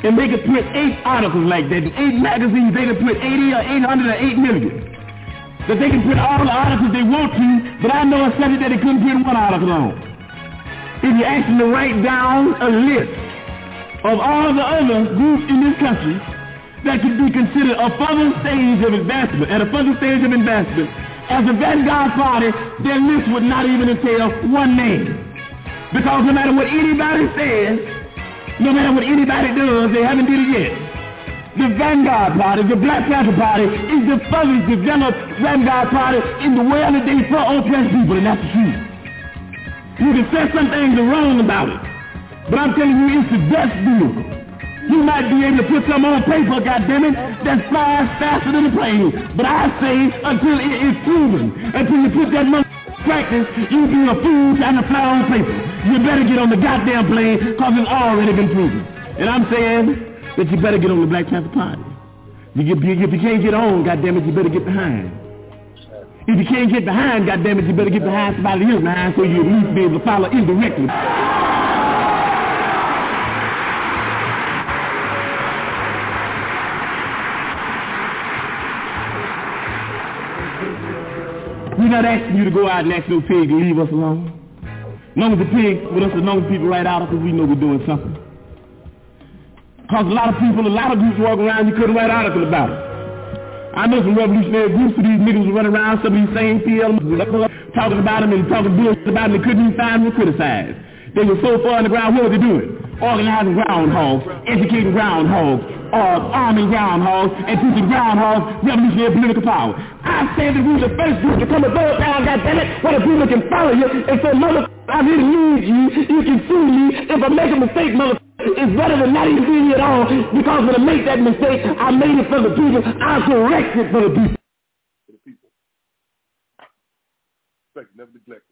and they could print 8 articles like that, 8 magazines, they could print 80 or 800 or 8 million. That they can print all the articles they want to, but I know a subject that they couldn't print 1 article on. If you ask them to write down a list of all the other groups in this country that could be considered a further stage of advancement, as a vanguard party, their list would not even entail 1 name. Because no matter what anybody says, no matter what anybody does, they haven't did it yet. The Vanguard Party, the Black Panther Party, is the furthest developed Vanguard Party in the world today for oppressed people, and that's the truth. You can say some things are wrong about it, but I'm telling you, it's the best vehicle. You might be able to put some on paper, goddammit, that flies faster than a plane, but I say until it is proven, until you put that money in practice, you'll be a fool trying to fly on paper. You better get on the goddamn plane, because it's already been proven. And I'm saying that you better get on the Black Panther Party. If you can't get on, goddammit, you better get behind. If you can't get behind, goddammit, you better get behind somebody else behind so you at least be able to follow indirectly. We're not asking you to go out and ask no pig to leave us alone. As long as the pig with us, as long as people write articles, we know we're doing something. Because a lot of people, a lot of groups walk around, you couldn't write an article about it. I know some revolutionary groups of these niggas who run around, some of these same PLs, talking about them and talking bullshit about them, they couldn't even find them to criticize. They were so far on the ground, what were they doing? Organizing groundhogs, educating groundhogs, arming groundhogs, and teaching groundhogs revolutionary political power. I said that we were the first group to come above town, goddammit, where the people can follow you and say, mother, I really need you, you can sue me, if I make a mistake, mother, it's better than not even being here at all, because when I make that mistake, I made it for the people, I'll correct it for the people. For the people. Respect, never neglect.